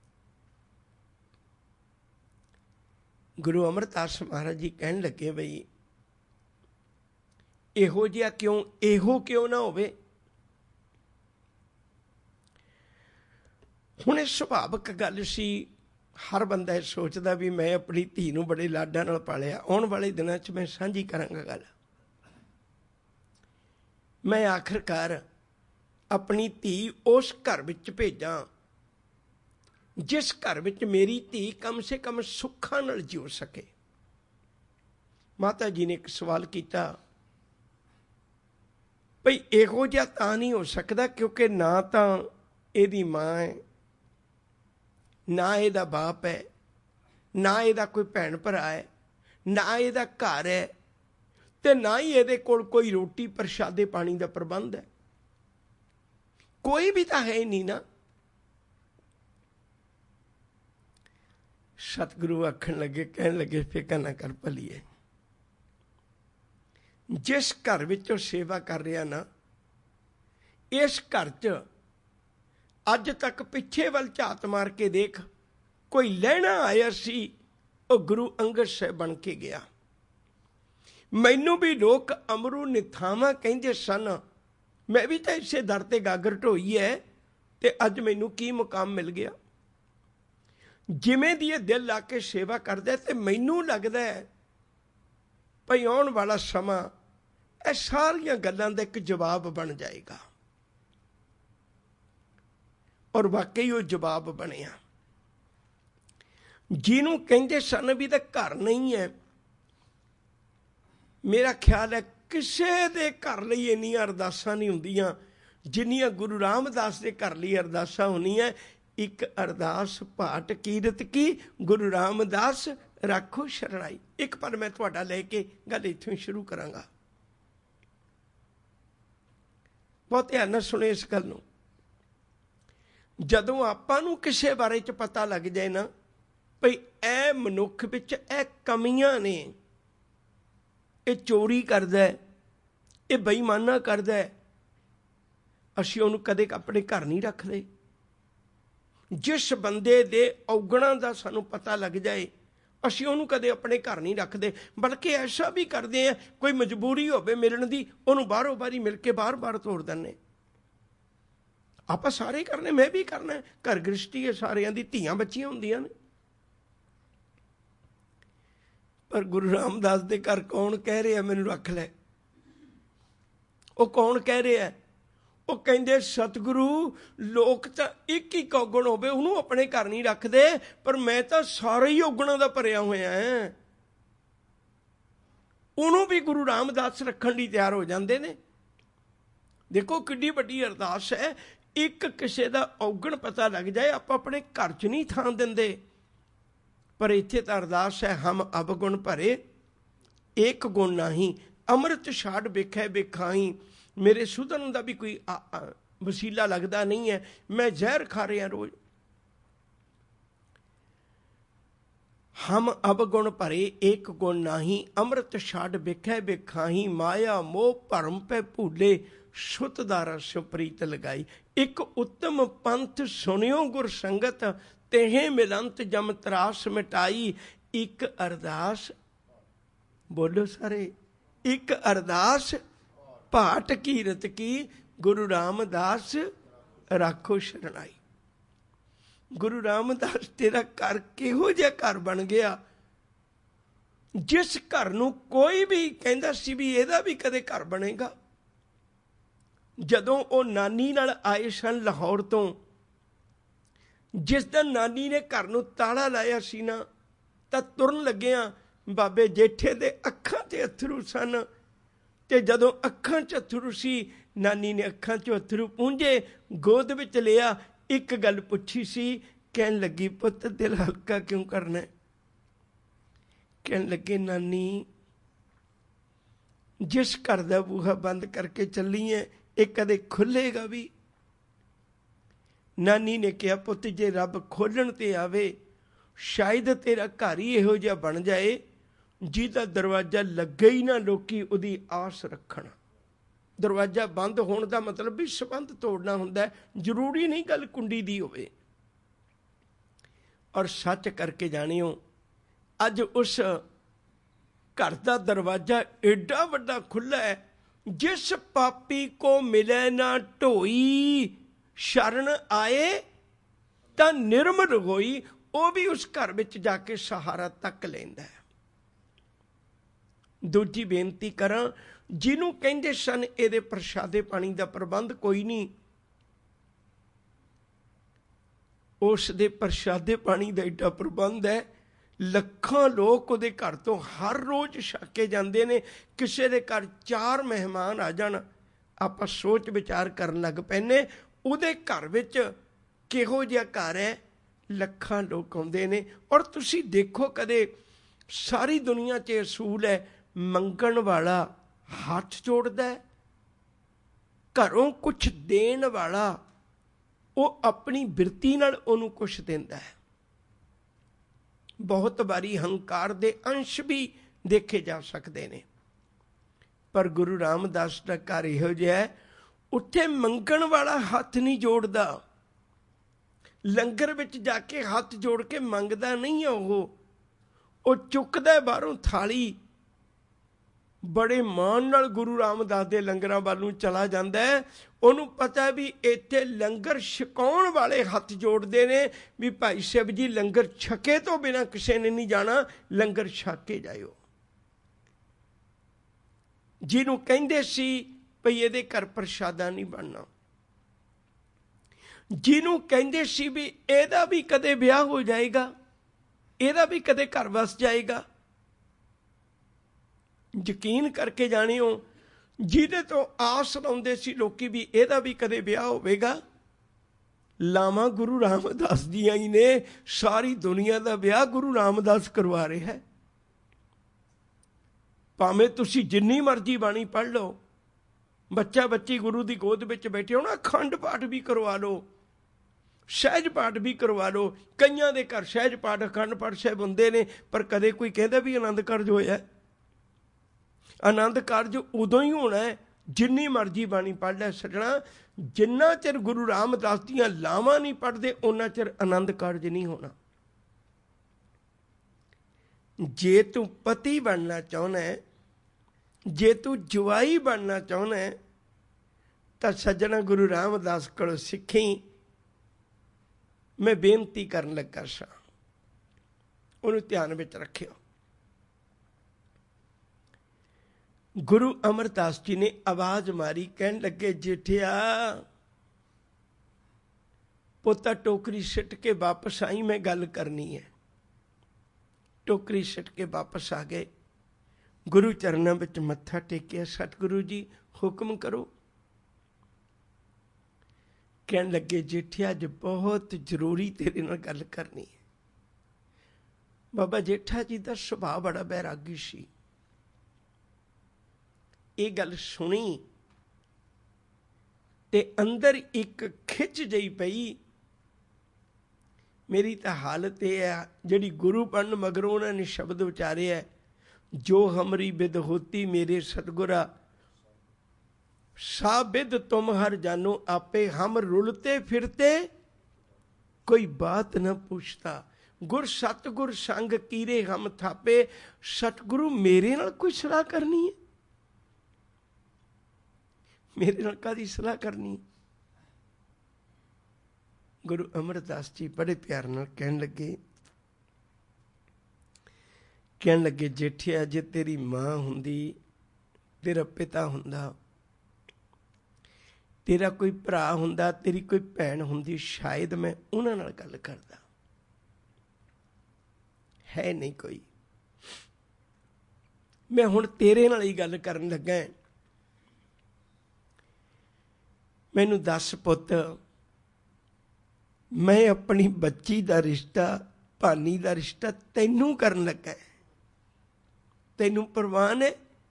गुरु अमरदास महाराज जी कहन लगे, बई इहो जिहा क्यों, इहो क्यों ना होवे। हुण इह सुभाविक गल सी, हर बंदा सोचदा भी मैं अपनी धी नूं बड़े लाडां नाल पालिआ। आउण वाले दिनां 'च मैं साझी करांगा गल। मैं आखिरकार अपनी धी उस घर विच भेजां जिस घर विच मेरी धी कम से कम सुखां नाल जीव सके। माता जी ने एक सवाल किया, भई इहो जिहा तां नहीं हो सकदा क्योंकि ना तां इहदी मां है, ना इहदा बाप है, ना इहदा कोई भैन भरा है, ना इहदा घर है, ते ना ही इहदे कोल कोई रोटी प्रशादे पानी का प्रबंध है। कोई भी तो है नहीं ना। सतगुरु आखन लगे, कहन लगे, फिकर ना कर भलीए, जिस घर विचों सेवा कर रहा ना, इस घर च अज तक पिछे वल झात मार के देख, कोई लहना आया सी, वो गुरु अंगद साहब बन के गया। मैनू भी लोग अमरू निथावा कहते सन, मैं भी तो इसे दर ते गागर ढोई है, ते अज मैनू की मुकाम मिल गया। जिमें दी दिल ला के सेवा करदा ते मैनू लगदा है भई आउण वाला समा ਇਹ ਸਾਰੀਆਂ ਗੱਲਾਂ ਦਾ ਇੱਕ जवाब बन जाएगा। और वाकई वो जवाब बनिया। जिन्हों कहते सन भी तो घर नहीं है, मेरा ख्याल है किसी दे घर लई इन्नियां अरदासां नहीं हुंदियां जिन्नियां गुरु रामदास दे घर लई अरदासां होंदियां। एक अरदास भाट कीरत की गुरु रामदास राखो शरणाई। एक पल मैं तुहाडा लेके गल इत्थों ही शुरू करांगा। बहुत ध्यान नाल सुणो इस गल नूं। जदों आपां नूं किसे बारे च पता लग जाए ना भई ए मनुख विच ए कमियां ने, ये चोरी करदा है, ये बेईमाना करदा है, असीं उहनूं कदे अपने घर नहीं रखदे। जिस बंदे दे औगणां दा सानूं पता लग जाए असीं उहनूं कदे अपने घर नहीं रखदे, बल्कि ऐसा भी करदे हैं कोई मजबूरी होवे मिलण दी, उहनूं बाहरों बारी मिल के बार बार तोड़ दिंदे। आप सारे करने, मैं भी करना है। घर गृहस्थी है, सारियां दी धीआं बच्चियां हुंदियां ने। पर गुरु रामदास दे घर कौन कह रहा मैनूं रख लै? वो कौन कह रहा है? वो कहंदे सतगुरु लोक तां एक ही औगण होवे उहनूं अपने घर नहीं रखदे, पर मैं तां सारे ही औगणां दा भरिया होया है। उहनूं भी गुरु रामदास रखण लई तैयार हो जांदे ने। देखो किड्डी वड्डी अरदास है। एक किसी का औगण पता लग जाए आप अपने घर च नहीं थां दिंदे, पर इत्थे तां अरदास है हम अवगुण भरे एक गुण नाही, अमृत छाड़ वेखै वेखाही। मेरे सुधरन का भी कोई वसीला लगता नहीं है, मैं जहर खा रहा रोज। हम अवगुण भरे एक गुण नाही, अमृत छाड़ वेखै वेखाही। माया मोह भरम पै भूले, सुत दा रस प्रीत लगाई। एक उत्तम पंथ सुनियो गुर संगत, तेहे मिलंत जम त्रास मिटाई। एक अरदास, बोलो सारे, एक अरदास भाट कीरत की गुरु रामदास राखो शरणाई। ਗੁਰੂ ਰਾਮਦਾਸ ਤੇਰਾ ਘਰ ਕਿਹੋ ਜਿਹਾ ਘਰ ਬਣ ਗਿਆ, ਜਿਸ ਘਰ ਨੂੰ ਕੋਈ ਵੀ ਕਹਿੰਦਾ ਸੀ ਵੀ ਇਹਦਾ ਵੀ ਕਦੇ ਘਰ ਬਣੇਗਾ। ਜਦੋਂ ਉਹ ਨਾਨੀ ਨਾਲ ਆਏ ਸਨ ਲਾਹੌਰ ਤੋਂ, ਜਿਸ ਦਿਨ ਨਾਨੀ ਨੇ ਘਰ ਨੂੰ ਤਾਲਾ ਲਾਇਆ ਸੀ ਨਾ, ਤਾਂ ਤੁਰਨ ਲੱਗਿਆਂ ਬਾਬੇ ਜੇਠੇ ਦੇ ਅੱਖਾਂ 'ਚ ਅਥਰੂ ਸਨ। ਤੇ ਜਦੋਂ ਅੱਖਾਂ 'ਚ ਅਥਰੂ ਸੀ, ਨਾਨੀ ਨੇ ਅੱਖਾਂ 'ਚ ਅਥਰੂ ਪੂੰਝੇ, ਗੋਦ ਵਿੱਚ ਲਿਆ, ਇੱਕ ਗੱਲ ਪੁੱਛੀ ਸੀ। ਕਹਿਣ ਲੱਗੀ, ਪੁੱਤ ਦਿਲ ਹਲਕਾ ਕਿਉਂ ਕਰਨਾ? ਕਹਿਣ ਲੱਗੇ, ਨਾਨੀ ਜਿਸ ਘਰ ਦਾ ਬੂਹਾ ਬੰਦ ਕਰਕੇ ਚੱਲੀ ਹੈ, ਇਹ ਕਦੇ ਖੁੱਲੇਗਾ ਵੀ? ਨਾਨੀ ਨੇ ਕਿਹਾ, ਪੁੱਤ ਜੇ ਰੱਬ ਖੋਲਣ ਤੇ ਆਵੇ, ਸ਼ਾਇਦ ਤੇਰਾ ਘਰ ਹੀ ਇਹੋ ਜਿਹਾ ਬਣ ਜਾਏ ਜਿਹਦਾ ਦਰਵਾਜ਼ਾ ਲੱਗੇ ਹੀ ਨਾ, ਲੋਕੀ ਉਹਦੀ ਆਸ ਰੱਖਣ। ਦਰਵਾਜ਼ਾ ਬੰਦ ਹੋਣ ਦਾ ਮਤਲਬ ਵੀ ਸੰਬੰਧ ਤੋੜਨਾ ਹੁੰਦਾ, ਜ਼ਰੂਰੀ ਨਹੀਂ ਗੱਲ ਕੁੰਡੀ ਦੀ ਹੋਵੇ। ਔਰ ਸੱਚ ਕਰਕੇ ਜਾਣਿਓ, ਅੱਜ ਉਸ ਘਰ ਦਾ ਦਰਵਾਜ਼ਾ ਏਡਾ ਵੱਡਾ ਖੁੱਲ੍ਹਾ ਹੈ, ਜਿਸ ਪਾਪੀ ਕੋ ਮਿਲੇ ਨਾ ਢੋਈ, ਸ਼ਰਨ ਆਏ ਤਾਂ ਨਿਰਮਲ ਹੋਈ। ਉਹ ਵੀ ਉਸ ਘਰ ਵਿੱਚ ਜਾ ਕੇ ਸਹਾਰਾ ਤੱਕ ਲੈਂਦਾ ਹੈ। ਦੂਜੀ ਬੇਨਤੀ ਕਰਾਂ, ਜਿਹਨੂੰ ਕਹਿੰਦੇ ਸਨ ਇਹਦੇ ਪ੍ਰਸ਼ਾਦੇ ਪਾਣੀ ਦਾ ਪ੍ਰਬੰਧ ਕੋਈ ਨਹੀਂ, ਉਸ ਦੇ ਪ੍ਰਸ਼ਾਦੇ ਪਾਣੀ ਦਾ ਏਡਾ ਪ੍ਰਬੰਧ ਹੈ, ਲੱਖਾਂ ਲੋਕ ਉਹਦੇ ਘਰ ਤੋਂ ਹਰ ਰੋਜ਼ ਛਕ ਕੇ ਜਾਂਦੇ ਨੇ। ਕਿਸੇ ਦੇ ਘਰ 4 ਮਹਿਮਾਨ ਆ ਜਾਣ, ਆਪਾਂ ਸੋਚ ਵਿਚਾਰ ਕਰਨ ਲੱਗ ਪੈਂਦੇ ਉਹਦੇ ਘਰ ਵਿੱਚ ਕਿਹੋ ਜਿਹਾ ਘਰ ਹੈ। ਲੱਖਾਂ ਲੋਕ ਆਉਂਦੇ ਨੇ। ਔਰ ਤੁਸੀਂ ਦੇਖੋ, ਕਦੇ ਸਾਰੀ ਦੁਨੀਆ 'ਚ ਅਸੂਲ ਹੈ, ਮੰਗਣ ਵਾਲਾ ਹੱਥ ਜੋੜਦਾ ਹੈ, ਘਰੋਂ ਕੁਛ ਦੇਣ ਵਾਲਾ ਉਹ ਆਪਣੀ ਬਿਰਤੀ ਨਾਲ ਉਹਨੂੰ ਕੁਛ ਦਿੰਦਾ ਹੈ। ਬਹੁਤ ਵਾਰੀ ਹੰਕਾਰ ਦੇ ਅੰਸ਼ ਵੀ ਦੇਖੇ ਜਾ ਸਕਦੇ ਨੇ, ਪਰ ਗੁਰੂ ਰਾਮਦਾਸ ਦਾ ਘਰ ਇਹੋ ਜਿਹਾ ਹੈ, ਉੱਥੇ ਮੰਗਣ ਵਾਲਾ ਹੱਥ ਨਹੀਂ ਜੋੜਦਾ। ਲੰਗਰ ਵਿੱਚ ਜਾ ਕੇ ਹੱਥ ਜੋੜ ਕੇ ਮੰਗਦਾ ਨਹੀਂ ਹੈ, ਉਹ ਚੁੱਕਦਾ ਬਾਹਰੋਂ ਥਾਲੀ, ਬੜੇ ਮਾਣ ਨਾਲ ਗੁਰੂ ਰਾਮਦਾਸ ਦੇ ਲੰਗਰਾਂ ਵੱਲ ਨੂੰ ਚਲਾ ਜਾਂਦਾ ਹੈ। ਉਹਨੂੰ ਪਤਾ ਵੀ ਇੱਥੇ ਲੰਗਰ ਛਕਾਉਣ ਵਾਲੇ ਹੱਥ ਜੋੜਦੇ ਨੇ ਵੀ ਭਾਈ ਸਾਹਿਬ ਜੀ ਲੰਗਰ ਛਕੇ ਤੋਂ ਬਿਨਾਂ ਕਿਸੇ ਨੇ ਨਹੀਂ ਜਾਣਾ, ਲੰਗਰ ਛਕ ਕੇ ਜਾਇਓ। ਜਿਹਨੂੰ ਕਹਿੰਦੇ ਸੀ ਭਈ ਇਹਦੇ ਘਰ ਪ੍ਰਸ਼ਾਦਾ ਨਹੀਂ ਬਣਨਾ, ਜਿਹਨੂੰ ਕਹਿੰਦੇ ਸੀ ਵੀ ਇਹਦਾ ਵੀ ਕਦੇ ਵਿਆਹ ਹੋ ਜਾਏਗਾ, ਇਹਦਾ ਵੀ ਕਦੇ ਘਰ ਵਸ ਜਾਏਗਾ, ਯਕੀਨ ਕਰਕੇ ਜਾਣਿਓ, ਜਿਹਦੇ ਤੋਂ ਆਸ ਲਾਉਂਦੇ ਸੀ ਲੋਕੀ ਵੀ ਇਹਦਾ ਵੀ ਕਦੇ ਵਿਆਹ ਹੋਵੇਗਾ, ਲਾਵਾਂ ਗੁਰੂ ਰਾਮਦਾਸ ਦੀਆਂ ਹੀ ਨੇ। ਸਾਰੀ ਦੁਨੀਆ ਦਾ ਵਿਆਹ ਗੁਰੂ ਰਾਮਦਾਸ ਕਰਵਾ ਰਿਹਾ ਹੈ। ਭਾਵੇਂ ਤੁਸੀਂ ਜਿੰਨੀ ਮਰਜ਼ੀ ਬਾਣੀ ਪੜ੍ਹ ਲਓ, ਬੱਚਾ ਬੱਚੀ ਗੁਰੂ ਦੀ ਗੋਦ ਵਿੱਚ ਬੈਠੇ ਹੋਣਾ, ਅਖੰਡ ਪਾਠ ਵੀ ਕਰਵਾ ਲਓ, ਸਹਿਜ ਪਾਠ ਵੀ ਕਰਵਾ ਲਓ। ਕਈਆਂ ਦੇ ਘਰ ਸਹਿਜ ਪਾਠ ਅਖੰਡ ਪਾਠ ਸਾਹਿਬ ਹੁੰਦੇ ਨੇ, ਪਰ ਕਦੇ ਕੋਈ ਕਹਿੰਦਾ ਵੀ ਆਨੰਦ ਕਾਰਜ ਹੋਇਆ? ਆਨੰਦ ਕਾਰਜ ਉਦੋਂ ਹੀ ਹੋਣਾ ਹੈ ਜਿੰਨੀ ਮਰਜ਼ੀ ਬਾਣੀ ਪੜ੍ਹ ਲੈ ਸੱਜਣਾ। ਜਿੰਨਾ ਚਿਰ ਗੁਰੂ ਰਾਮਦਾਸ ਦੀਆਂ ਲਾਵਾਂ ਨਹੀਂ ਪੜ੍ਹਦੇ, ਉਹਨਾਂ ਚਿਰ ਆਨੰਦ ਕਾਰਜ ਨਹੀਂ ਹੋਣਾ। ਜੇ ਤੂੰ ਪਤੀ ਬਣਨਾ ਚਾਹੁੰਦਾ ਹੈ, ਜੇ ਤੂੰ ਜਵਾਈ ਬਣਨਾ ਚਾਹੁੰਦਾ ਹੈ, ਤਾਂ ਸੱਜਣਾ ਗੁਰੂ ਰਾਮਦਾਸ ਕੋਲੋਂ ਸਿੱਖੀ। ਮੈਂ ਬੇਨਤੀ ਕਰਨ ਲੱਗਾ ਸਾਂ, ਉਹਨੂੰ ਧਿਆਨ ਵਿੱਚ ਰੱਖਿਓ। ਗੁਰੂ ਅਮਰਦਾਸ ਜੀ ਨੇ ਆਵਾਜ਼ ਮਾਰੀ, ਕਹਿਣ ਲੱਗੇ, ਜੇਠਿਆ ਪੁੱਤਾ ਟੋਕਰੀ ਸਿੱਟ ਕੇ ਵਾਪਸ ਆਈ, ਮੈਂ ਗੱਲ ਕਰਨੀ ਹੈ। ਟੋਕਰੀ ਸਿੱਟ ਕੇ ਵਾਪਸ ਆ ਗਏ, ਗੁਰੂ ਚਰਨਾਂ ਵਿੱਚ ਮੱਥਾ ਟੇਕਿਆ। ਸਤਿਗੁਰੂ ਜੀ ਹੁਕਮ ਕਰੋ। ਕਹਿਣ ਲੱਗੇ, ਜੇਠਿਆ ਅੱਜ ਬਹੁਤ ਜ਼ਰੂਰੀ ਤੇਰੇ ਨਾਲ ਗੱਲ ਕਰਨੀ ਹੈ। ਬਾਬਾ ਜੇਠਾ ਜੀ ਦਾ ਸੁਭਾਅ ਬੜਾ ਬੈਰਾਗੀ ਸੀ। ਇਹ ਗੱਲ ਸੁਣੀ ਤੇ ਅੰਦਰ ਇੱਕ ਖਿੱਚ ਜਿਹੀ ਪਈ। ਮੇਰੀ ਤਾਂ ਹਾਲਤ ਇਹ ਹੈ, ਜਿਹੜੀ ਗੁਰੂ ਬਣਨ ਮਗਰੋਂ ਉਹਨਾਂ ਨੇ ਸ਼ਬਦ ਉਚਾਰਿਆ, ਜੋ ਹਮਰੀ ਬਿਦ ਹੋਤੀ ਮੇਰੇ ਸਤਿਗੁਰਾ, ਸਾ ਬਿਦ ਤੁਮ ਹਰ ਜਾਨੋ ਆਪੇ, ਹਮ ਰੁਲਤੇ ਫਿਰਤੇ ਕੋਈ ਬਾਤ ਨਾ ਪੁੱਛਤਾ, ਗੁਰ ਸਤਿਗੁਰ ਸੰਗ ਕੀਰੇ ਹਮ ਥਾਪੇ। ਸਤਿਗੁਰੂ ਮੇਰੇ ਨਾਲ ਕੋਈ ਸਲਾਹ ਕਰਨੀ ਹੈ? ਮੇਰੇ ਨਾਲ ਕਾਹਦੀ ਸਲਾਹ ਕਰਨੀ? गुरु अमरदास जी बड़े प्यार नाल कहन लगे जेठिया जे तेरी मां हुंदी, तेरा पिता हुंदा, तेरा कोई भरा हुंदा, तेरी कोई भैन हुंदी, शायद मैं उन्हां नाल गल करदा। है नहीं कोई, मैं हुण तेरे नाल ही गल करन लगा। मैनू दस पुत, मैं अपनी बच्ची दा रिश्ता, भानी दा रिश्ता तैनू करन लगा, तैनू परवाह है?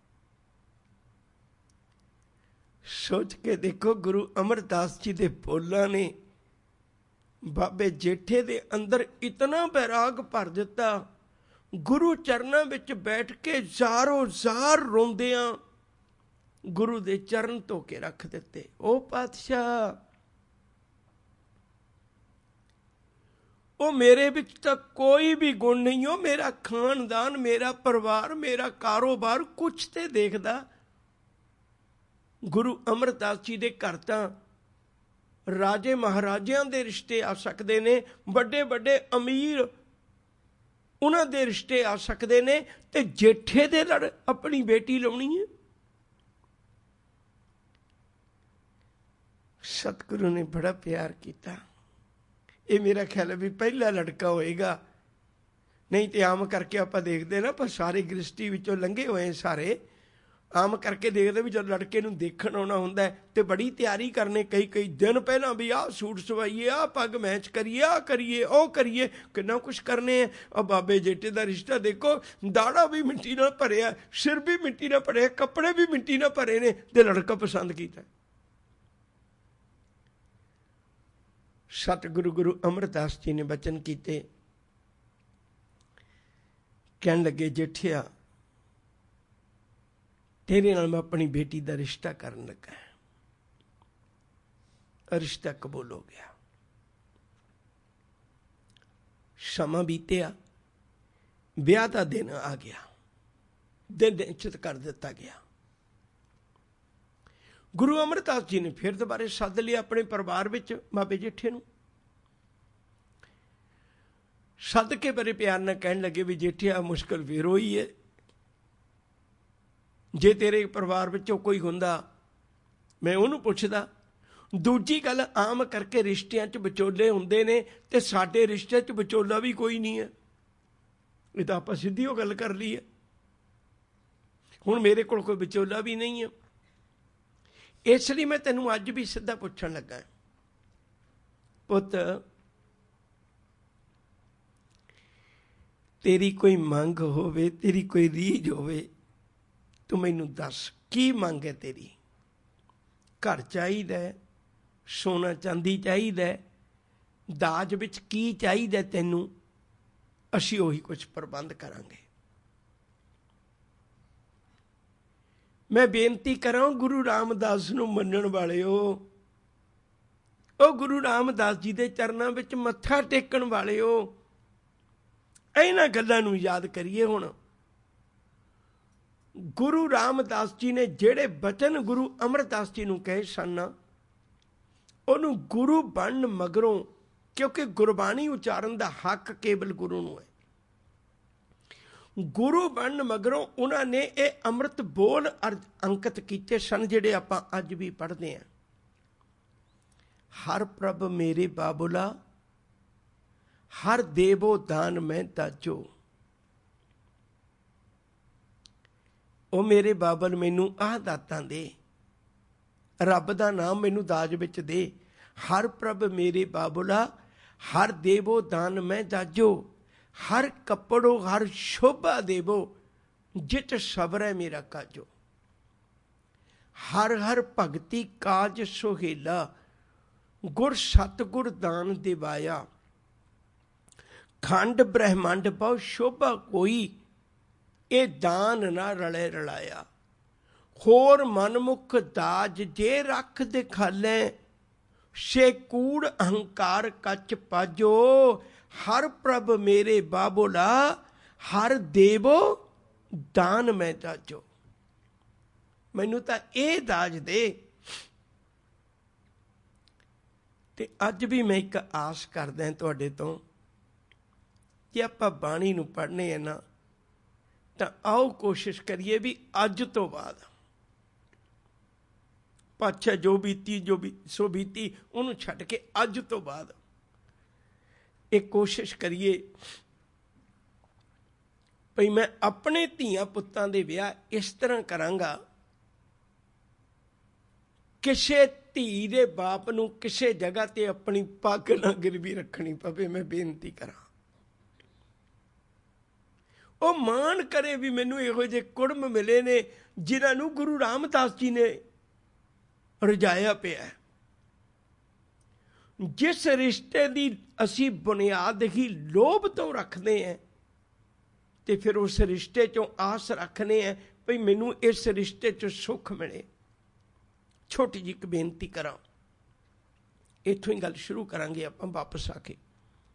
सोच के देखो, गुरु अमरदास जी दे बोलां ने बाबे जेठे दे अंदर इतना बैराग भर दिता। गुरु चरनां विच बैठ के ज़ारो ज़ार रोंदियां गुरु दे चरण धो के रख दिते। ओ पातशाह, ओ मेरे विच तां कोई भी गुण नहीं हो, मेरा खानदान, मेरा परिवार, मेरा कारोबार कुछ ते देखदा। गुरु अमरदास जी दे घर तां राजे महाराजियां दे रिश्ते आ सकते ने, बड़े बड़े अमीर उन्हां दे रिश्ते आ सकते ने, ते जेठे दे लड़ अपनी बेटी लाउणी है। सतगुरु ने बड़ा प्यार किया। ये मेरा ख्याल है भी पहला लड़का होएगा, नहीं तो आम करके आप देखते ना, पर सारे गृहस्थी विचों लंघे हुए सारे आम करके देखते भी जब लड़के नूं देखण आउणा हुंदा है ते बड़ी तैयारी करने, कई दिन पहला भी आ सूट सवाइए, आ पग मैच करिए, आ करिए, ओ करिए, कितना कुछ करने हैं। और बाबे जेठे का रिश्ता देखो, दाड़ा भी मिट्टी नाल भरिया, सिर भी मिट्टी नाल भरिया, कपड़े भी मिट्टी नाल भरे ने, ते लड़का पसंद किया। सतगुरु गुरु अमरदास जी ने वचन किए, कहन लगे जेठिया तेरे नाल मैं अपनी बेटी का रिश्ता करन लगा। रिश्ता कबूल हो गया। समा बीतिया, ब्याह का दिन आ गया, दिन निश्चित कर दिता गया। गुरु अमरदास जी ने फिर दोबारे सद लिया अपने परिवार विच बाबे जेठे नूं। सद के बड़े प्यार नाल कहन लगे भी जेठिया मुश्किल फिर होई है, जे तेरे परिवार विचों कोई हुंदा मैं उहनूं पुछदा। दूजी गल, आम करके रिश्तियां च विचोले हुंदे ने ते साडे रिश्ते च विचोला भी कोई नहीं है। ये तो आपां सीधी हो गल कर ली है। हुण मेरे कोल कोई विचोला भी नहीं है, इसलिए मैं तैनूं अज भी सीधा पुछण लगा, पुत तेरी कोई मंग होवे, तेरी कोई रीझ होवे, तू मैनूं दस की मंग है तेरी? घर चाहीदा, सोना चांदी चाहीदा, दाज विच की चाहीदा तैनूं? असीं उही कुछ प्रबंध करांगे। मैं बेनती करां गुरु रामदास नूं मन्नण वालिओ, ओ गुरु रामदास जी दे चरनां विच मत्था टेकण वालिओ, इन्हां गल्लां नूं याद करिए। हुण गुरु रामदास जी ने जिहड़े वचन गुरु अमरदास जी नूं कहे सन, उहनूं गुरु बनन मगरों, क्योंकि गुरबाणी उचारण दा हक केवल गुरु नूं है, गुरु बनन मगरों उन्होंने ये अमृत बोल अंकित किए सन, जिहड़े आपां अज भी पढ़ते हैं। हर प्रभ मेरे बाबुला, हर देवो दान मैं ताजो। ओ मेरे बाबल मैनू आह दातां दे, रब दा नाम मैनू दाज विच दे। हर प्रभ मेरे बाबुला, हर देवो दान मैं दाजो। हर कपड़ो हर शोभा देवो, जित सबर है मेरा काजो। हर हर भगति काज सोहेला, गुर सतगुर दान दिवाया। खंड ब्रह्मंड बहु शोभा कोई, ये दान ना रले रलाया। होर मनमुख दाज जे रख दिखाले, से कूड़ अहंकार कच पाजो। हर प्रभ मेरे बाबोला, हर देवो दान मैं दाजो। मैनू तां ये दाज दे, ਤੇ ਅੱਜ ਵੀ ਮੈਂ ਇੱਕ ਆਸ ਕਰਦਾ ਤੁਹਾਡੇ ਤੋਂ, ਜੇ ਆਪਾਂ ਬਾਣੀ ਨੂੰ ਪੜ੍ਹਨੇ ਹੈ ਨਾ, ਤਾਂ ਆਓ ਕੋਸ਼ਿਸ਼ ਕਰੀਏ ਵੀ ਅੱਜ ਤੋਂ ਬਾਅਦ ਪਾਤਸ਼ਾਹ ਜੋ ਬੀਤੀ ਸੋ ਬੀਤੀ ਉਹਨੂੰ ਛੱਡ ਕੇ ਅੱਜ ਤੋਂ ਬਾਅਦ ਇਹ ਕੋਸ਼ਿਸ਼ ਕਰੀਏ ਭਈ ਮੈਂ ਆਪਣੇ ਧੀਆਂ ਪੁੱਤਾਂ ਦੇ ਵਿਆਹ ਇਸ ਤਰ੍ਹਾਂ ਕਰਾਂਗਾ, ਕਿਸੇ ਧੀ ਦੇ ਬਾਪ ਨੂੰ ਕਿਸੇ ਜਗ੍ਹਾ ਤੇ ਆਪਣੀ ਪੱਗ ਨਾ ਗਿਰਵੀ ਰੱਖਣੀ ਪਵੇ। ਮੈਂ ਬੇਨਤੀ ਕਰਾਂ, ਉਹ ਮਾਣ ਕਰੇ ਵੀ ਮੈਨੂੰ ਇਹੋ ਜਿਹੇ ਕੁੜਮ ਮਿਲੇ ਨੇ ਜਿਨ੍ਹਾਂ ਨੂੰ ਗੁਰੂ ਰਾਮਦਾਸ ਜੀ ਨੇ ਰਜਾਇਆ ਪਿਆ। ਜਿਸ ਰਿਸ਼ਤੇ ਦੀ ਅਸੀਂ ਬੁਨਿਆਦ ਹੀ ਲੋਭ ਤੋਂ ਰੱਖਦੇ ਹਾਂ, ਤੇ ਫਿਰ ਉਸ ਰਿਸ਼ਤੇ ਚੋਂ ਆਸ ਰੱਖਦੇ ਹਾਂ ਭਈ ਮੈਨੂੰ ਇਸ ਰਿਸ਼ਤੇ ਚ ਸੁੱਖ ਮਿਲੇ। ਛੋਟੀ ਜਿਹੀ ਇੱਕ ਬੇਨਤੀ ਕਰਾਂ, ਇੱਥੋਂ ਹੀ ਗੱਲ ਸ਼ੁਰੂ ਕਰਾਂਗੇ ਆਪਾਂ ਵਾਪਸ ਆ ਕੇ।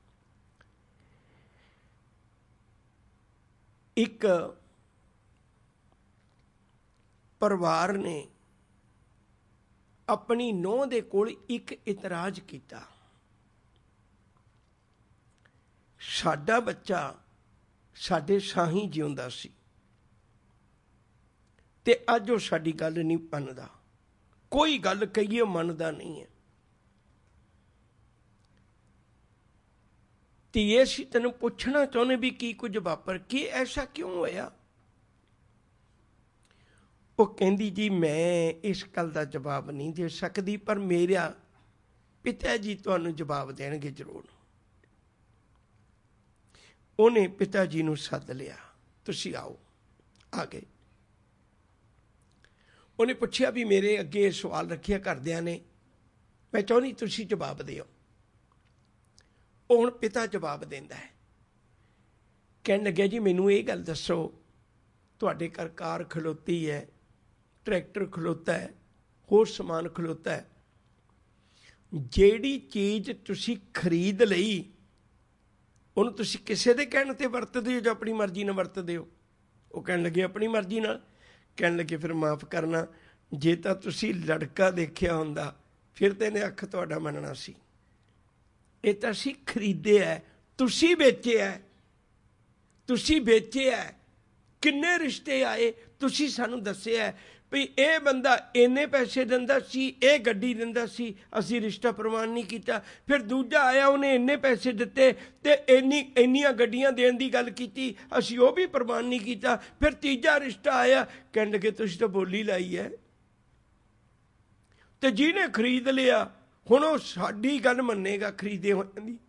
ਇੱਕ ਪਰਿਵਾਰ ਨੇ ਆਪਣੀ ਨੂੰਹ ਦੇ ਕੋਲ ਇੱਕ ਇਤਰਾਜ਼ ਕੀਤਾ, ਸਾਡਾ ਬੱਚਾ ਸਾਡੇ ਸਾਹੀਂ ਜਿਉਂਦਾ ਸੀ ਤੇ ਅੱਜ ਉਹ ਸਾਡੀ ਗੱਲ ਨਹੀਂ ਮੰਨਦਾ, ਕੋਈ ਗੱਲ ਕਹੀਏ ਮੰਨਦਾ ਨਹੀਂ ਹੈ। ਧੀਏ ਅਸੀਂ ਤੈਨੂੰ ਪੁੱਛਣਾ ਚਾਹੁੰਦੇ ਵੀ ਕੀ ਕੁਝ ਵਾਪਰ, ਕੀ ਐਸਾ ਕਿਉਂ ਹੋਇਆ? ਉਹ ਕਹਿੰਦੀ ਜੀ ਮੈਂ ਇਸ ਗੱਲ ਦਾ ਜਵਾਬ ਨਹੀਂ ਦੇ ਸਕਦੀ, ਪਰ ਮੇਰਾ ਪਿਤਾ ਜੀ ਤੁਹਾਨੂੰ ਜਵਾਬ ਦੇਣਗੇ ਜ਼ਰੂਰ। ਉਹਨੇ ਪਿਤਾ ਜੀ ਨੂੰ ਸੱਦ ਲਿਆ, ਤੁਸੀਂ ਆਓ। ਆ ਗਏ। ਉਹਨੇ ਪੁੱਛਿਆ ਵੀ ਮੇਰੇ ਅੱਗੇ ਇਹ ਸਵਾਲ ਰੱਖਿਆ ਘਰਦਿਆਂ ਨੇ, ਮੈਂ ਚਾਹੁੰਦੀ ਤੁਸੀਂ ਜਵਾਬ ਦਿਓ। ਉਹ ਹੁਣ ਪਿਤਾ ਜਵਾਬ ਦਿੰਦਾ ਹੈ, ਕਹਿਣ ਲੱਗਿਆ ਜੀ ਮੈਨੂੰ ਇਹ ਗੱਲ ਦੱਸੋ, ਤੁਹਾਡੇ ਘਰ ਕਾਰ ਖਲੋਤੀ ਹੈ, ਟਰੈਕਟਰ ਖਲੋਤਾ ਹੈ, ਹੋਰ ਸਮਾਨ ਖਲੋਤਾ ਹੈ, ਜਿਹੜੀ ਚੀਜ਼ ਤੁਸੀਂ ਖਰੀਦ ਲਈ ਉਹਨੂੰ ਤੁਸੀਂ ਕਿਸੇ ਦੇ ਕਹਿਣ ਤੇ ਵਰਤਦੇ ਹੋ ਜਾਂ ਆਪਣੀ ਮਰਜ਼ੀ ਨਾਲ ਵਰਤਦੇ ਹੋ? ਉਹ ਕਹਿਣ ਲੱਗੇ ਆਪਣੀ ਮਰਜ਼ੀ ਨਾਲ। ਕਹਿਣ ਲੱਗੇ ਫਿਰ ਮਾਫ਼ ਕਰਨਾ, ਜੇ ਤਾਂ ਤੁਸੀਂ ਲੜਕਾ ਦੇਖਿਆ ਹੁੰਦਾ ਫਿਰ ਤੇ ਇਹਨੇ ਅੱਖ ਤੁਹਾਡਾ ਮੰਨਣਾ ਸੀ। ਇਹ ਤਾਂ ਅਸੀਂ ਖਰੀਦਿਆ, ਤੁਸੀਂ ਵੇਚਿਆ, ਤੁਸੀਂ ਵੇਚਿਆ। ਕਿੰਨੇ ਰਿਸ਼ਤੇ ਆਏ, ਤੁਸੀਂ ਸਾਨੂੰ ਦੱਸਿਆ ਵੀ ਇਹ ਬੰਦਾ ਇੰਨੇ ਪੈਸੇ ਦਿੰਦਾ ਸੀ, ਇਹ ਗੱਡੀ ਦਿੰਦਾ ਸੀ, ਅਸੀਂ ਰਿਸ਼ਤਾ ਪ੍ਰਵਾਨ ਨਹੀਂ ਕੀਤਾ। ਫਿਰ ਦੂਜਾ ਆਇਆ, ਉਹਨੇ ਇੰਨੇ ਪੈਸੇ ਦਿੱਤੇ ਤੇ ਇੰਨੀਆਂ ਗੱਡੀਆਂ ਦੇਣ ਦੀ ਗੱਲ ਕੀਤੀ, ਅਸੀਂ ਉਹ ਵੀ ਪ੍ਰਵਾਨ ਨਹੀਂ ਕੀਤਾ। ਫਿਰ ਤੀਜਾ ਰਿਸ਼ਤਾ ਆਇਆ, ਕਹਿਣ ਲੱਗੇ ਤੁਸੀਂ ਤਾਂ ਬੋਲੀ ਲਾਈ ਹੈ, ਤੇ ਜਿਹਨੇ ਖਰੀਦ ਲਿਆ ਹੁਣ ਉਹ ਸਾਡੀ ਗੱਲ ਮੰਨੇਗਾ ਖਰੀਦੇ ਹੋਣ ਦੀ।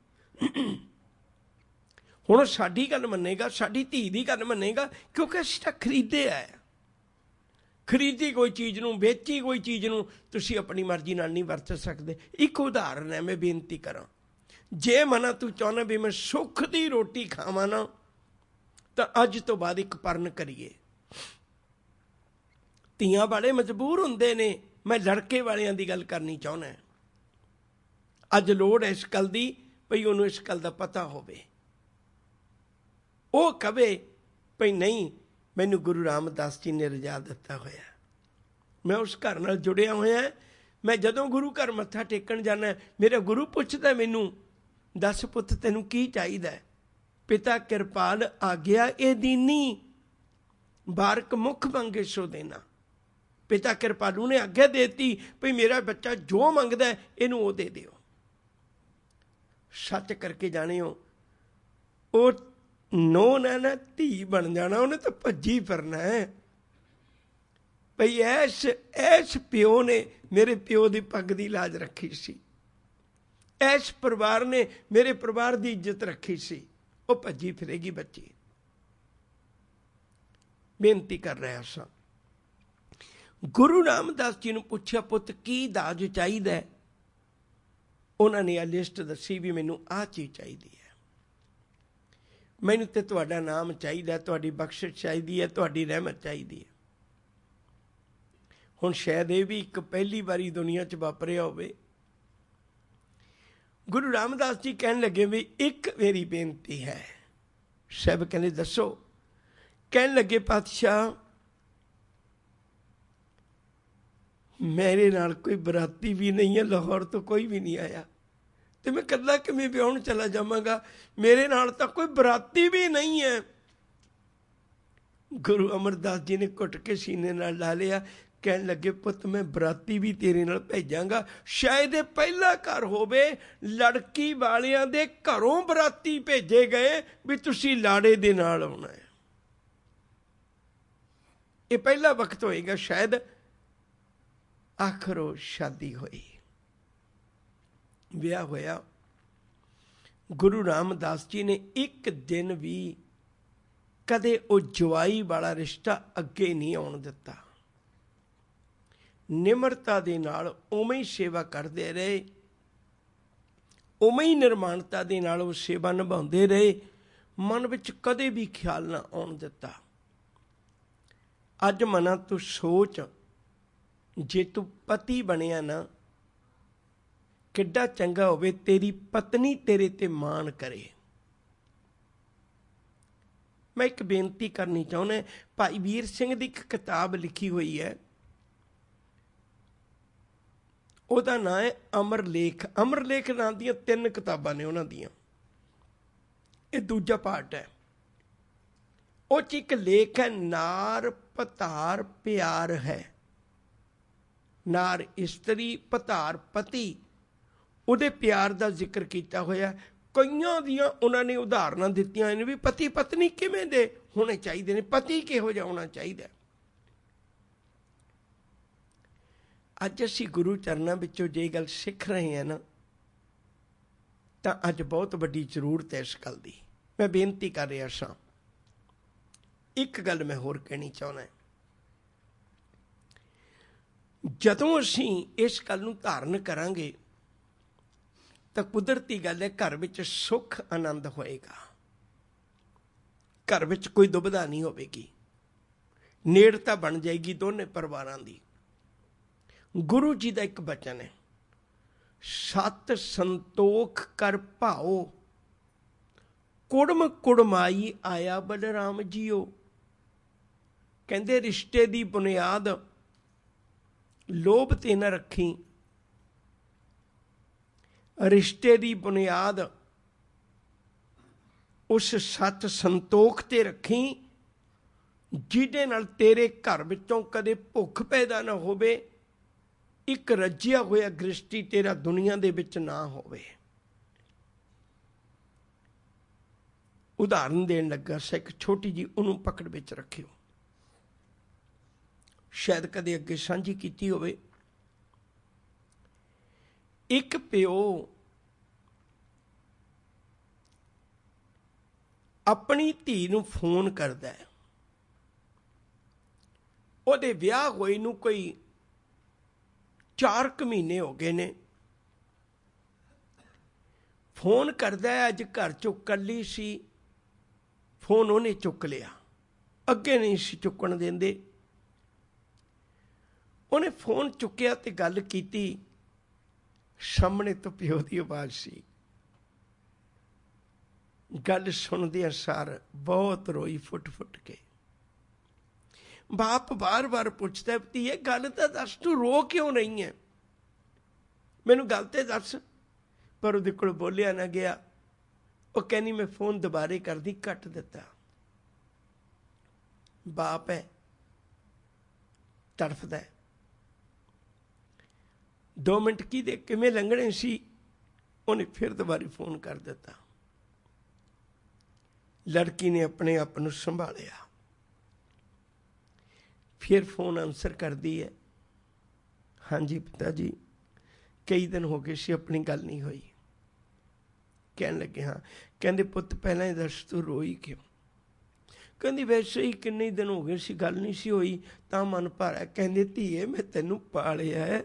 ਹੁਣ ਸਾਡੀ ਗੱਲ ਮੰਨੇਗਾ, ਸਾਡੀ ਧੀ ਦੀ ਗੱਲ ਮੰਨੇਗਾ, ਕਿਉਂਕਿ ਅਸੀਂ ਤਾਂ ਖਰੀਦੇ ਹੈ। ਖਰੀਦੀ ਕੋਈ ਚੀਜ਼ ਨੂੰ, ਵੇਚੀ ਕੋਈ ਚੀਜ਼ ਨੂੰ ਤੁਸੀਂ ਆਪਣੀ ਮਰਜ਼ੀ ਨਾਲ ਨਹੀਂ ਵਰਤ ਸਕਦੇ। ਇੱਕ ਉਦਾਹਰਨ ਹੈ, ਮੈਂ ਬੇਨਤੀ ਕਰਾਂ, ਜੇ ਮਨਾ ਤੂੰ ਚਾਹੁੰਦਾ ਵੀ ਮੈਂ ਸੁੱਖ ਦੀ ਰੋਟੀ ਖਾਵਾਂ ਨਾ, ਤਾਂ ਅੱਜ ਤੋਂ ਬਾਅਦ ਇੱਕ ਪਰਨ ਕਰੀਏ। ਧੀਆਂ ਵਾਲੇ ਮਜਬੂਰ ਹੁੰਦੇ ਨੇ, ਮੈਂ ਲੜਕੇ ਵਾਲਿਆਂ ਦੀ ਗੱਲ ਕਰਨੀ ਚਾਹੁੰਦਾ। ਅੱਜ ਲੋੜ ਇਸ ਗੱਲ ਦੀ ਭਈ ਉਹਨੂੰ ਇਸ ਗੱਲ ਦਾ ਪਤਾ ਹੋਵੇ, ਉਹ ਕਵੇ ਭਈ ਨਹੀਂ ਮੈਨੂੰ ਗੁਰੂ ਰਾਮਦਾਸ ਜੀ ਨੇ ਰਜਾ ਦਿੱਤਾ ਹੋਇਆ, ਮੈਂ ਉਸ ਘਰ ਨਾਲ ਜੁੜਿਆ ਹੋਇਆ। ਮੈਂ ਜਦੋਂ ਗੁਰੂ ਘਰ ਮੱਥਾ ਟੇਕਣ ਜਾਣਾ, ਮੇਰਾ ਗੁਰੂ ਪੁੱਛਦਾ ਮੈਨੂੰ, ਦੱਸ ਪੁੱਤ ਤੈਨੂੰ ਕੀ ਚਾਹੀਦਾ? ਪਿਤਾ ਕਿਰਪਾਲ ਆਗਿਆ ਇਹ ਦੀਨੀ, ਬਾਰਕ ਮੁਖ ਮੰਗੇ ਸੋ ਦੇਣਾ। ਪਿਤਾ ਕਿਰਪਾਲੂ ਨੇ ਆਗਿਆ ਦੇਤੀ ਭਈ ਮੇਰਾ ਬੱਚਾ ਜੋ ਮੰਗਦਾ ਇਹਨੂੰ ਉਹ ਦੇ ਦਿਓ। ਸੱਚ ਕਰਕੇ ਜਾਣਿਓ, ਉਹ ਨੋ ਨਾ ਧੀ ਬਣ ਜਾਣਾ, ਉਹਨੇ ਤਾਂ ਭੱਜੀ ਫਿਰਨਾ ਹੈ। ਭਈ ਐਸ ਪਿਓ ਨੇ ਮੇਰੇ ਪਿਓ ਦੀ ਪੱਗ ਦੀ ਲਾਜ ਰੱਖੀ ਸੀ, ਐਸ ਪਰਿਵਾਰ ਨੇ ਮੇਰੇ ਪਰਿਵਾਰ ਦੀ ਇੱਜ਼ਤ ਰੱਖੀ ਸੀ, ਉਹ ਭੱਜੀ ਫਿਰੇਗੀ ਬੱਚੀ। ਬੇਨਤੀ ਕਰ ਰਿਹਾ ਸਾਂ, ਗੁਰੂ ਰਾਮਦਾਸ ਜੀ ਨੂੰ ਪੁੱਛਿਆ ਪੁੱਤ ਕੀ ਦਾਜ ਚਾਹੀਦਾ? ਉਹਨਾਂ ਨੇ ਆ ਲਿਸਟ ਦੱਸੀ ਵੀ ਮੈਨੂੰ ਆਹ ਚੀਜ਼ ਚਾਹੀਦੀ ਹੈ, ਮੈਨੂੰ ਤੇ ਤੁਹਾਡਾ ਨਾਮ ਚਾਹੀਦਾ, ਤੁਹਾਡੀ ਬਖਸ਼ਿਸ਼ ਚਾਹੀਦੀ ਹੈ, ਤੁਹਾਡੀ ਰਹਿਮਤ ਚਾਹੀਦੀ ਹੈ। ਹੁਣ ਸ਼ਾਇਦ ਇਹ ਵੀ ਇੱਕ ਪਹਿਲੀ ਵਾਰੀ ਦੁਨੀਆ 'ਚ ਵਾਪਰਿਆ ਹੋਵੇ। ਗੁਰੂ ਰਾਮਦਾਸ ਜੀ ਕਹਿਣ ਲੱਗੇ ਵੀ ਇੱਕ ਮੇਰੀ ਬੇਨਤੀ ਹੈ। ਸਾਹਿਬ ਕਹਿੰਦੇ ਦੱਸੋ? ਕਹਿਣ ਲੱਗੇ ਪਾਤਸ਼ਾਹ ਮੇਰੇ ਨਾਲ ਕੋਈ ਬਰਾਤੀ ਵੀ ਨਹੀਂ ਹੈ, ਲਾਹੌਰ ਤੋਂ ਕੋਈ ਵੀ ਨਹੀਂ ਆਇਆ, ਤੇ ਮੈਂ ਇਕੱਲਾ ਕਿਵੇਂ ਵਿਆਹੁਣ ਚਲਾ ਜਾਵਾਂਗਾ? ਮੇਰੇ ਨਾਲ ਤਾਂ ਕੋਈ ਬਰਾਤੀ ਵੀ ਨਹੀਂ ਹੈ। ਗੁਰੂ ਅਮਰਦਾਸ ਜੀ ਨੇ ਘੁੱਟ ਕੇ ਸੀਨੇ ਨਾਲ ਲਾ ਲਿਆ, ਕਹਿਣ ਲੱਗੇ ਪੁੱਤ ਮੈਂ ਬਰਾਤੀ ਵੀ ਤੇਰੇ ਨਾਲ ਭੇਜਾਂਗਾ। ਸ਼ਾਇਦ ਇਹ ਪਹਿਲਾ ਘਰ ਹੋਵੇ ਲੜਕੀ ਵਾਲਿਆਂ ਦੇ ਘਰੋਂ ਬਰਾਤੀ ਭੇਜੇ ਗਏ ਵੀ ਤੁਸੀਂ ਲਾੜੇ ਦੇ ਨਾਲ ਆਉਣਾ ਹੈ। ਇਹ ਪਹਿਲਾ ਵਕਤ ਹੋਏਗਾ ਸ਼ਾਇਦ ਆਖਰੋਂ ਸ਼ਾਦੀ ਹੋਈ, ਵਿਆਹ ਹੋਇਆ। ਗੁਰੂ ਰਾਮਦਾਸ ਜੀ ਨੇ ਇੱਕ ਦਿਨ ਵੀ ਕਦੇ ਉਹ ਜਵਾਈ ਵਾਲਾ ਰਿਸ਼ਤਾ ਅੱਗੇ ਨਹੀਂ ਆਉਣ ਦਿੱਤਾ। ਨਿਮਰਤਾ ਦੇ ਨਾਲ ਉਵੇਂ ਹੀ ਸੇਵਾ ਕਰਦੇ ਰਹੇ, ਉਵੇਂ ਹੀ ਨਿਰਮਾਣਤਾ ਦੇ ਨਾਲ ਉਹ ਸੇਵਾ ਨਿਭਾਉਂਦੇ ਰਹੇ। ਮਨ ਵਿੱਚ ਕਦੇ ਵੀ ਖਿਆਲ ਨਾ ਆਉਣ ਦਿੱਤਾ। ਅੱਜ ਮਨਾਂ ਤੂੰ ਸੋਚ, ਜੇ ਤੂੰ ਪਤੀ ਬਣਿਆ ਨਾ, ਕਿੱਡਾ ਚੰਗਾ ਹੋਵੇ ਤੇਰੀ ਪਤਨੀ ਤੇਰੇ ਤੇ ਮਾਣ ਕਰੇ। ਮੈਂ ਇੱਕ ਬੇਨਤੀ ਕਰਨੀ ਚਾਹੁੰਦਾ। ਭਾਈ ਵੀਰ ਸਿੰਘ ਦੀ ਇੱਕ ਕਿਤਾਬ ਲਿਖੀ ਹੋਈ ਹੈ, ਉਹਦਾ ਨਾਂ ਹੈ ਅਮਰਲੇਖ। ਅਮਰਲੇਖ ਨਾਂ ਦੀਆਂ 3 ਕਿਤਾਬਾਂ ਨੇ ਉਹਨਾਂ ਦੀਆਂ, ਇਹ ਦੂਜਾ ਪਾਰਟ ਹੈ। ਉਹ 'ਚ ਇੱਕ ਲੇਖ ਹੈ ਨਾਰ ਪਤਾਰ ਪਿਆਰ ਹੈ। ਨਾਰ ਇਸਤਰੀ, ਪਤਾਰ ਪਤੀ, ਉਹਦੇ ਪਿਆਰ ਦਾ ਜ਼ਿਕਰ ਕੀਤਾ ਹੋਇਆ। ਕਈਆਂ ਦੀਆਂ ਉਹਨਾਂ ਨੇ ਉਦਾਹਰਨਾਂ ਦਿੱਤੀਆਂ ਨੇ ਵੀ ਪਤੀ ਪਤਨੀ ਕਿਵੇਂ ਦੇ ਹੋਣੇ ਚਾਹੀਦੇ ਨੇ, ਪਤੀ ਕਿਹੋ ਜਿਹਾ ਹੋਣਾ ਚਾਹੀਦਾ। ਅੱਜ ਅਸੀਂ ਗੁਰੂ ਚਰਨਾਂ ਵਿੱਚੋਂ ਜੇ ਗੱਲ ਸਿੱਖ ਰਹੇ ਹਾਂ ਨਾ, ਤਾਂ ਅੱਜ ਬਹੁਤ ਵੱਡੀ ਜ਼ਰੂਰਤ ਹੈ ਇਸ ਗੱਲ ਦੀ। ਮੈਂ ਬੇਨਤੀ ਕਰ ਰਿਹਾ ਸਾਂ। ਇੱਕ ਗੱਲ ਮੈਂ ਹੋਰ ਕਹਿਣੀ ਚਾਹੁੰਦਾ। ਜਦੋਂ ਅਸੀਂ ਇਸ ਗੱਲ ਨੂੰ ਧਾਰਨ ਕਰਾਂਗੇ ਤਾਂ ਕੁਦਰਤੀ ਗੱਲ ਹੈ ਘਰ ਵਿੱਚ ਸੁੱਖ ਆਨੰਦ ਹੋਏਗਾ, ਘਰ ਵਿੱਚ ਕੋਈ ਦੁਬਿਧਾ ਨਹੀਂ ਹੋਵੇਗੀ, ਨੇੜਤਾ ਬਣ ਜਾਏਗੀ ਦੋਨੇ ਪਰਿਵਾਰਾਂ ਦੀ। ਗੁਰੂ ਜੀ ਦਾ ਇੱਕ ਬਚਨ ਹੈ, ਸਤ ਸੰਤੋਖ ਕਰ ਭਾਓ, ਕੁੜਮ ਕੁੜਮਾਈ ਆਇਆ ਬਲਰਾਮ ਜੀਓ। ਕਹਿੰਦੇ ਰਿਸ਼ਤੇ ਦੀ ਬੁਨਿਆਦ ਲੋਭ ਤੇ ਨਾ ਰੱਖੀ, ਰਿਸ਼ਤੇ ਦੀ ਬੁਨਿਆਦ ਉਸ ਸਤ ਸੰਤੋਖ ਤੇ ਰੱਖੀ ਜਿਹਦੇ ਨਾਲ ਤੇਰੇ ਘਰ ਵਿੱਚੋਂ ਕਦੇ ਭੁੱਖ ਪੈਦਾ ਨਾ ਹੋਵੇ, ਇੱਕ ਰੱਜਿਆ ਹੋਇਆ ਗ੍ਰਿਸ਼ਟੀ ਤੇਰਾ ਦੁਨੀਆ ਦੇ ਵਿੱਚ ਨਾ ਹੋਵੇ। ਉਦਾਹਰਨ ਦੇਣ ਲੱਗਾ ਸੀ ਇੱਕ ਛੋਟੀ ਜੀ, ਉਹਨੂੰ ਪਕੜ ਵਿੱਚ ਰੱਖਿਓ, ਸ਼ਾਇਦ ਕਦੇ ਅੱਗੇ ਸਾਂਝੀ ਕੀਤੀ ਹੋਵੇ। ਇੱਕ ਪਿਓ ਆਪਣੀ ਧੀ ਨੂੰ ਫੋਨ ਕਰਦਾ ਹੈ, ਉਹਦੇ ਵਿਆਹ ਹੋਏ ਨੂੰ ਕੋਈ 4 ਮਹੀਨੇ ਹੋ ਗਏ ਨੇ। ਫੋਨ ਕਰਦਾ ਹੈ, ਅੱਜ ਘਰ ਚੋਂ ਇਕੱਲੀ ਸੀ, ਫੋਨ ਉਹਨੇ ਚੁੱਕ ਲਿਆ, ਅੱਗੇ ਨਹੀਂ ਸੀ ਚੁੱਕਣ ਦਿੰਦੇ। ਉਹਨੇ ਫੋਨ ਚੁੱਕਿਆ ਤੇ ਗੱਲ ਕੀਤੀ, ਸਾਹਮਣੇ ਤੋਂ ਪਿਓ ਦੀ ਆਵਾਜ਼ ਸੀ। ਗੱਲ ਸੁਣਦਿਆਂ ਸਾਰ ਬਹੁਤ ਰੋਈ ਫੁੱਟ ਫੁੱਟ ਕੇ। ਬਾਪ ਬਾਰ-ਬਾਰ ਪੁੱਛਦਾ, ਧੀਏ ਗੱਲ ਤਾਂ ਦੱਸ, ਤੂੰ ਰੋ ਕਿਉਂ ਰਹੀ ਹੈ, ਮੈਨੂੰ ਗੱਲ ਤੇ ਦੱਸ। ਪਰ ਉਹਦੇ ਕੋਲ ਬੋਲਿਆ ਨਾ ਗਿਆ। ਉਹ ਕਹਿੰਦੀ ਮੈਂ ਫੋਨ ਦੁਬਾਰੇ ਕਰਦੀ, ਕੱਟ ਦਿੱਤਾ। ਬਾਪ ਹੈ, ਤੜਫਦਾ। 2 ਮਿੰਟ ਕਿਵੇਂ ਲੰਘਣੇ ਸੀ, ਉਹਨੇ ਫਿਰ ਦੁਬਾਰੇ ਫੋਨ ਕਰ ਦਿੱਤਾ। ਲੜਕੀ ਨੇ ਆਪਣੇ ਆਪ ਨੂੰ ਸੰਭਾਲਿਆ, ਫਿਰ ਫੋਨ ਆਨਸਰ ਕਰਦੀ ਹੈ, ਹਾਂਜੀ ਪਿਤਾ ਜੀ ਕਈ ਦਿਨ ਹੋ ਗਏ ਸੀ ਆਪਣੀ ਗੱਲ ਨਹੀਂ ਹੋਈ। ਕਹਿਣ ਲੱਗੇ ਹਾਂ। ਕਹਿੰਦੇ ਪੁੱਤ ਪਹਿਲਾਂ ਹੀ ਦੱਸ ਤੂੰ ਰੋਈ ਕਿਉਂ? ਕਹਿੰਦੀ ਵੈਸੇ ਹੀ ਕਿੰਨੇ ਦਿਨ ਹੋ ਗਏ ਸੀ ਗੱਲ ਨਹੀਂ ਸੀ ਹੋਈ, ਤਾਂ ਮਨ ਭਾਰਾ। ਕਹਿੰਦੇ ਧੀਏ ਮੈਂ ਤੈਨੂੰ ਪਾਲਿਆ ਹੈ,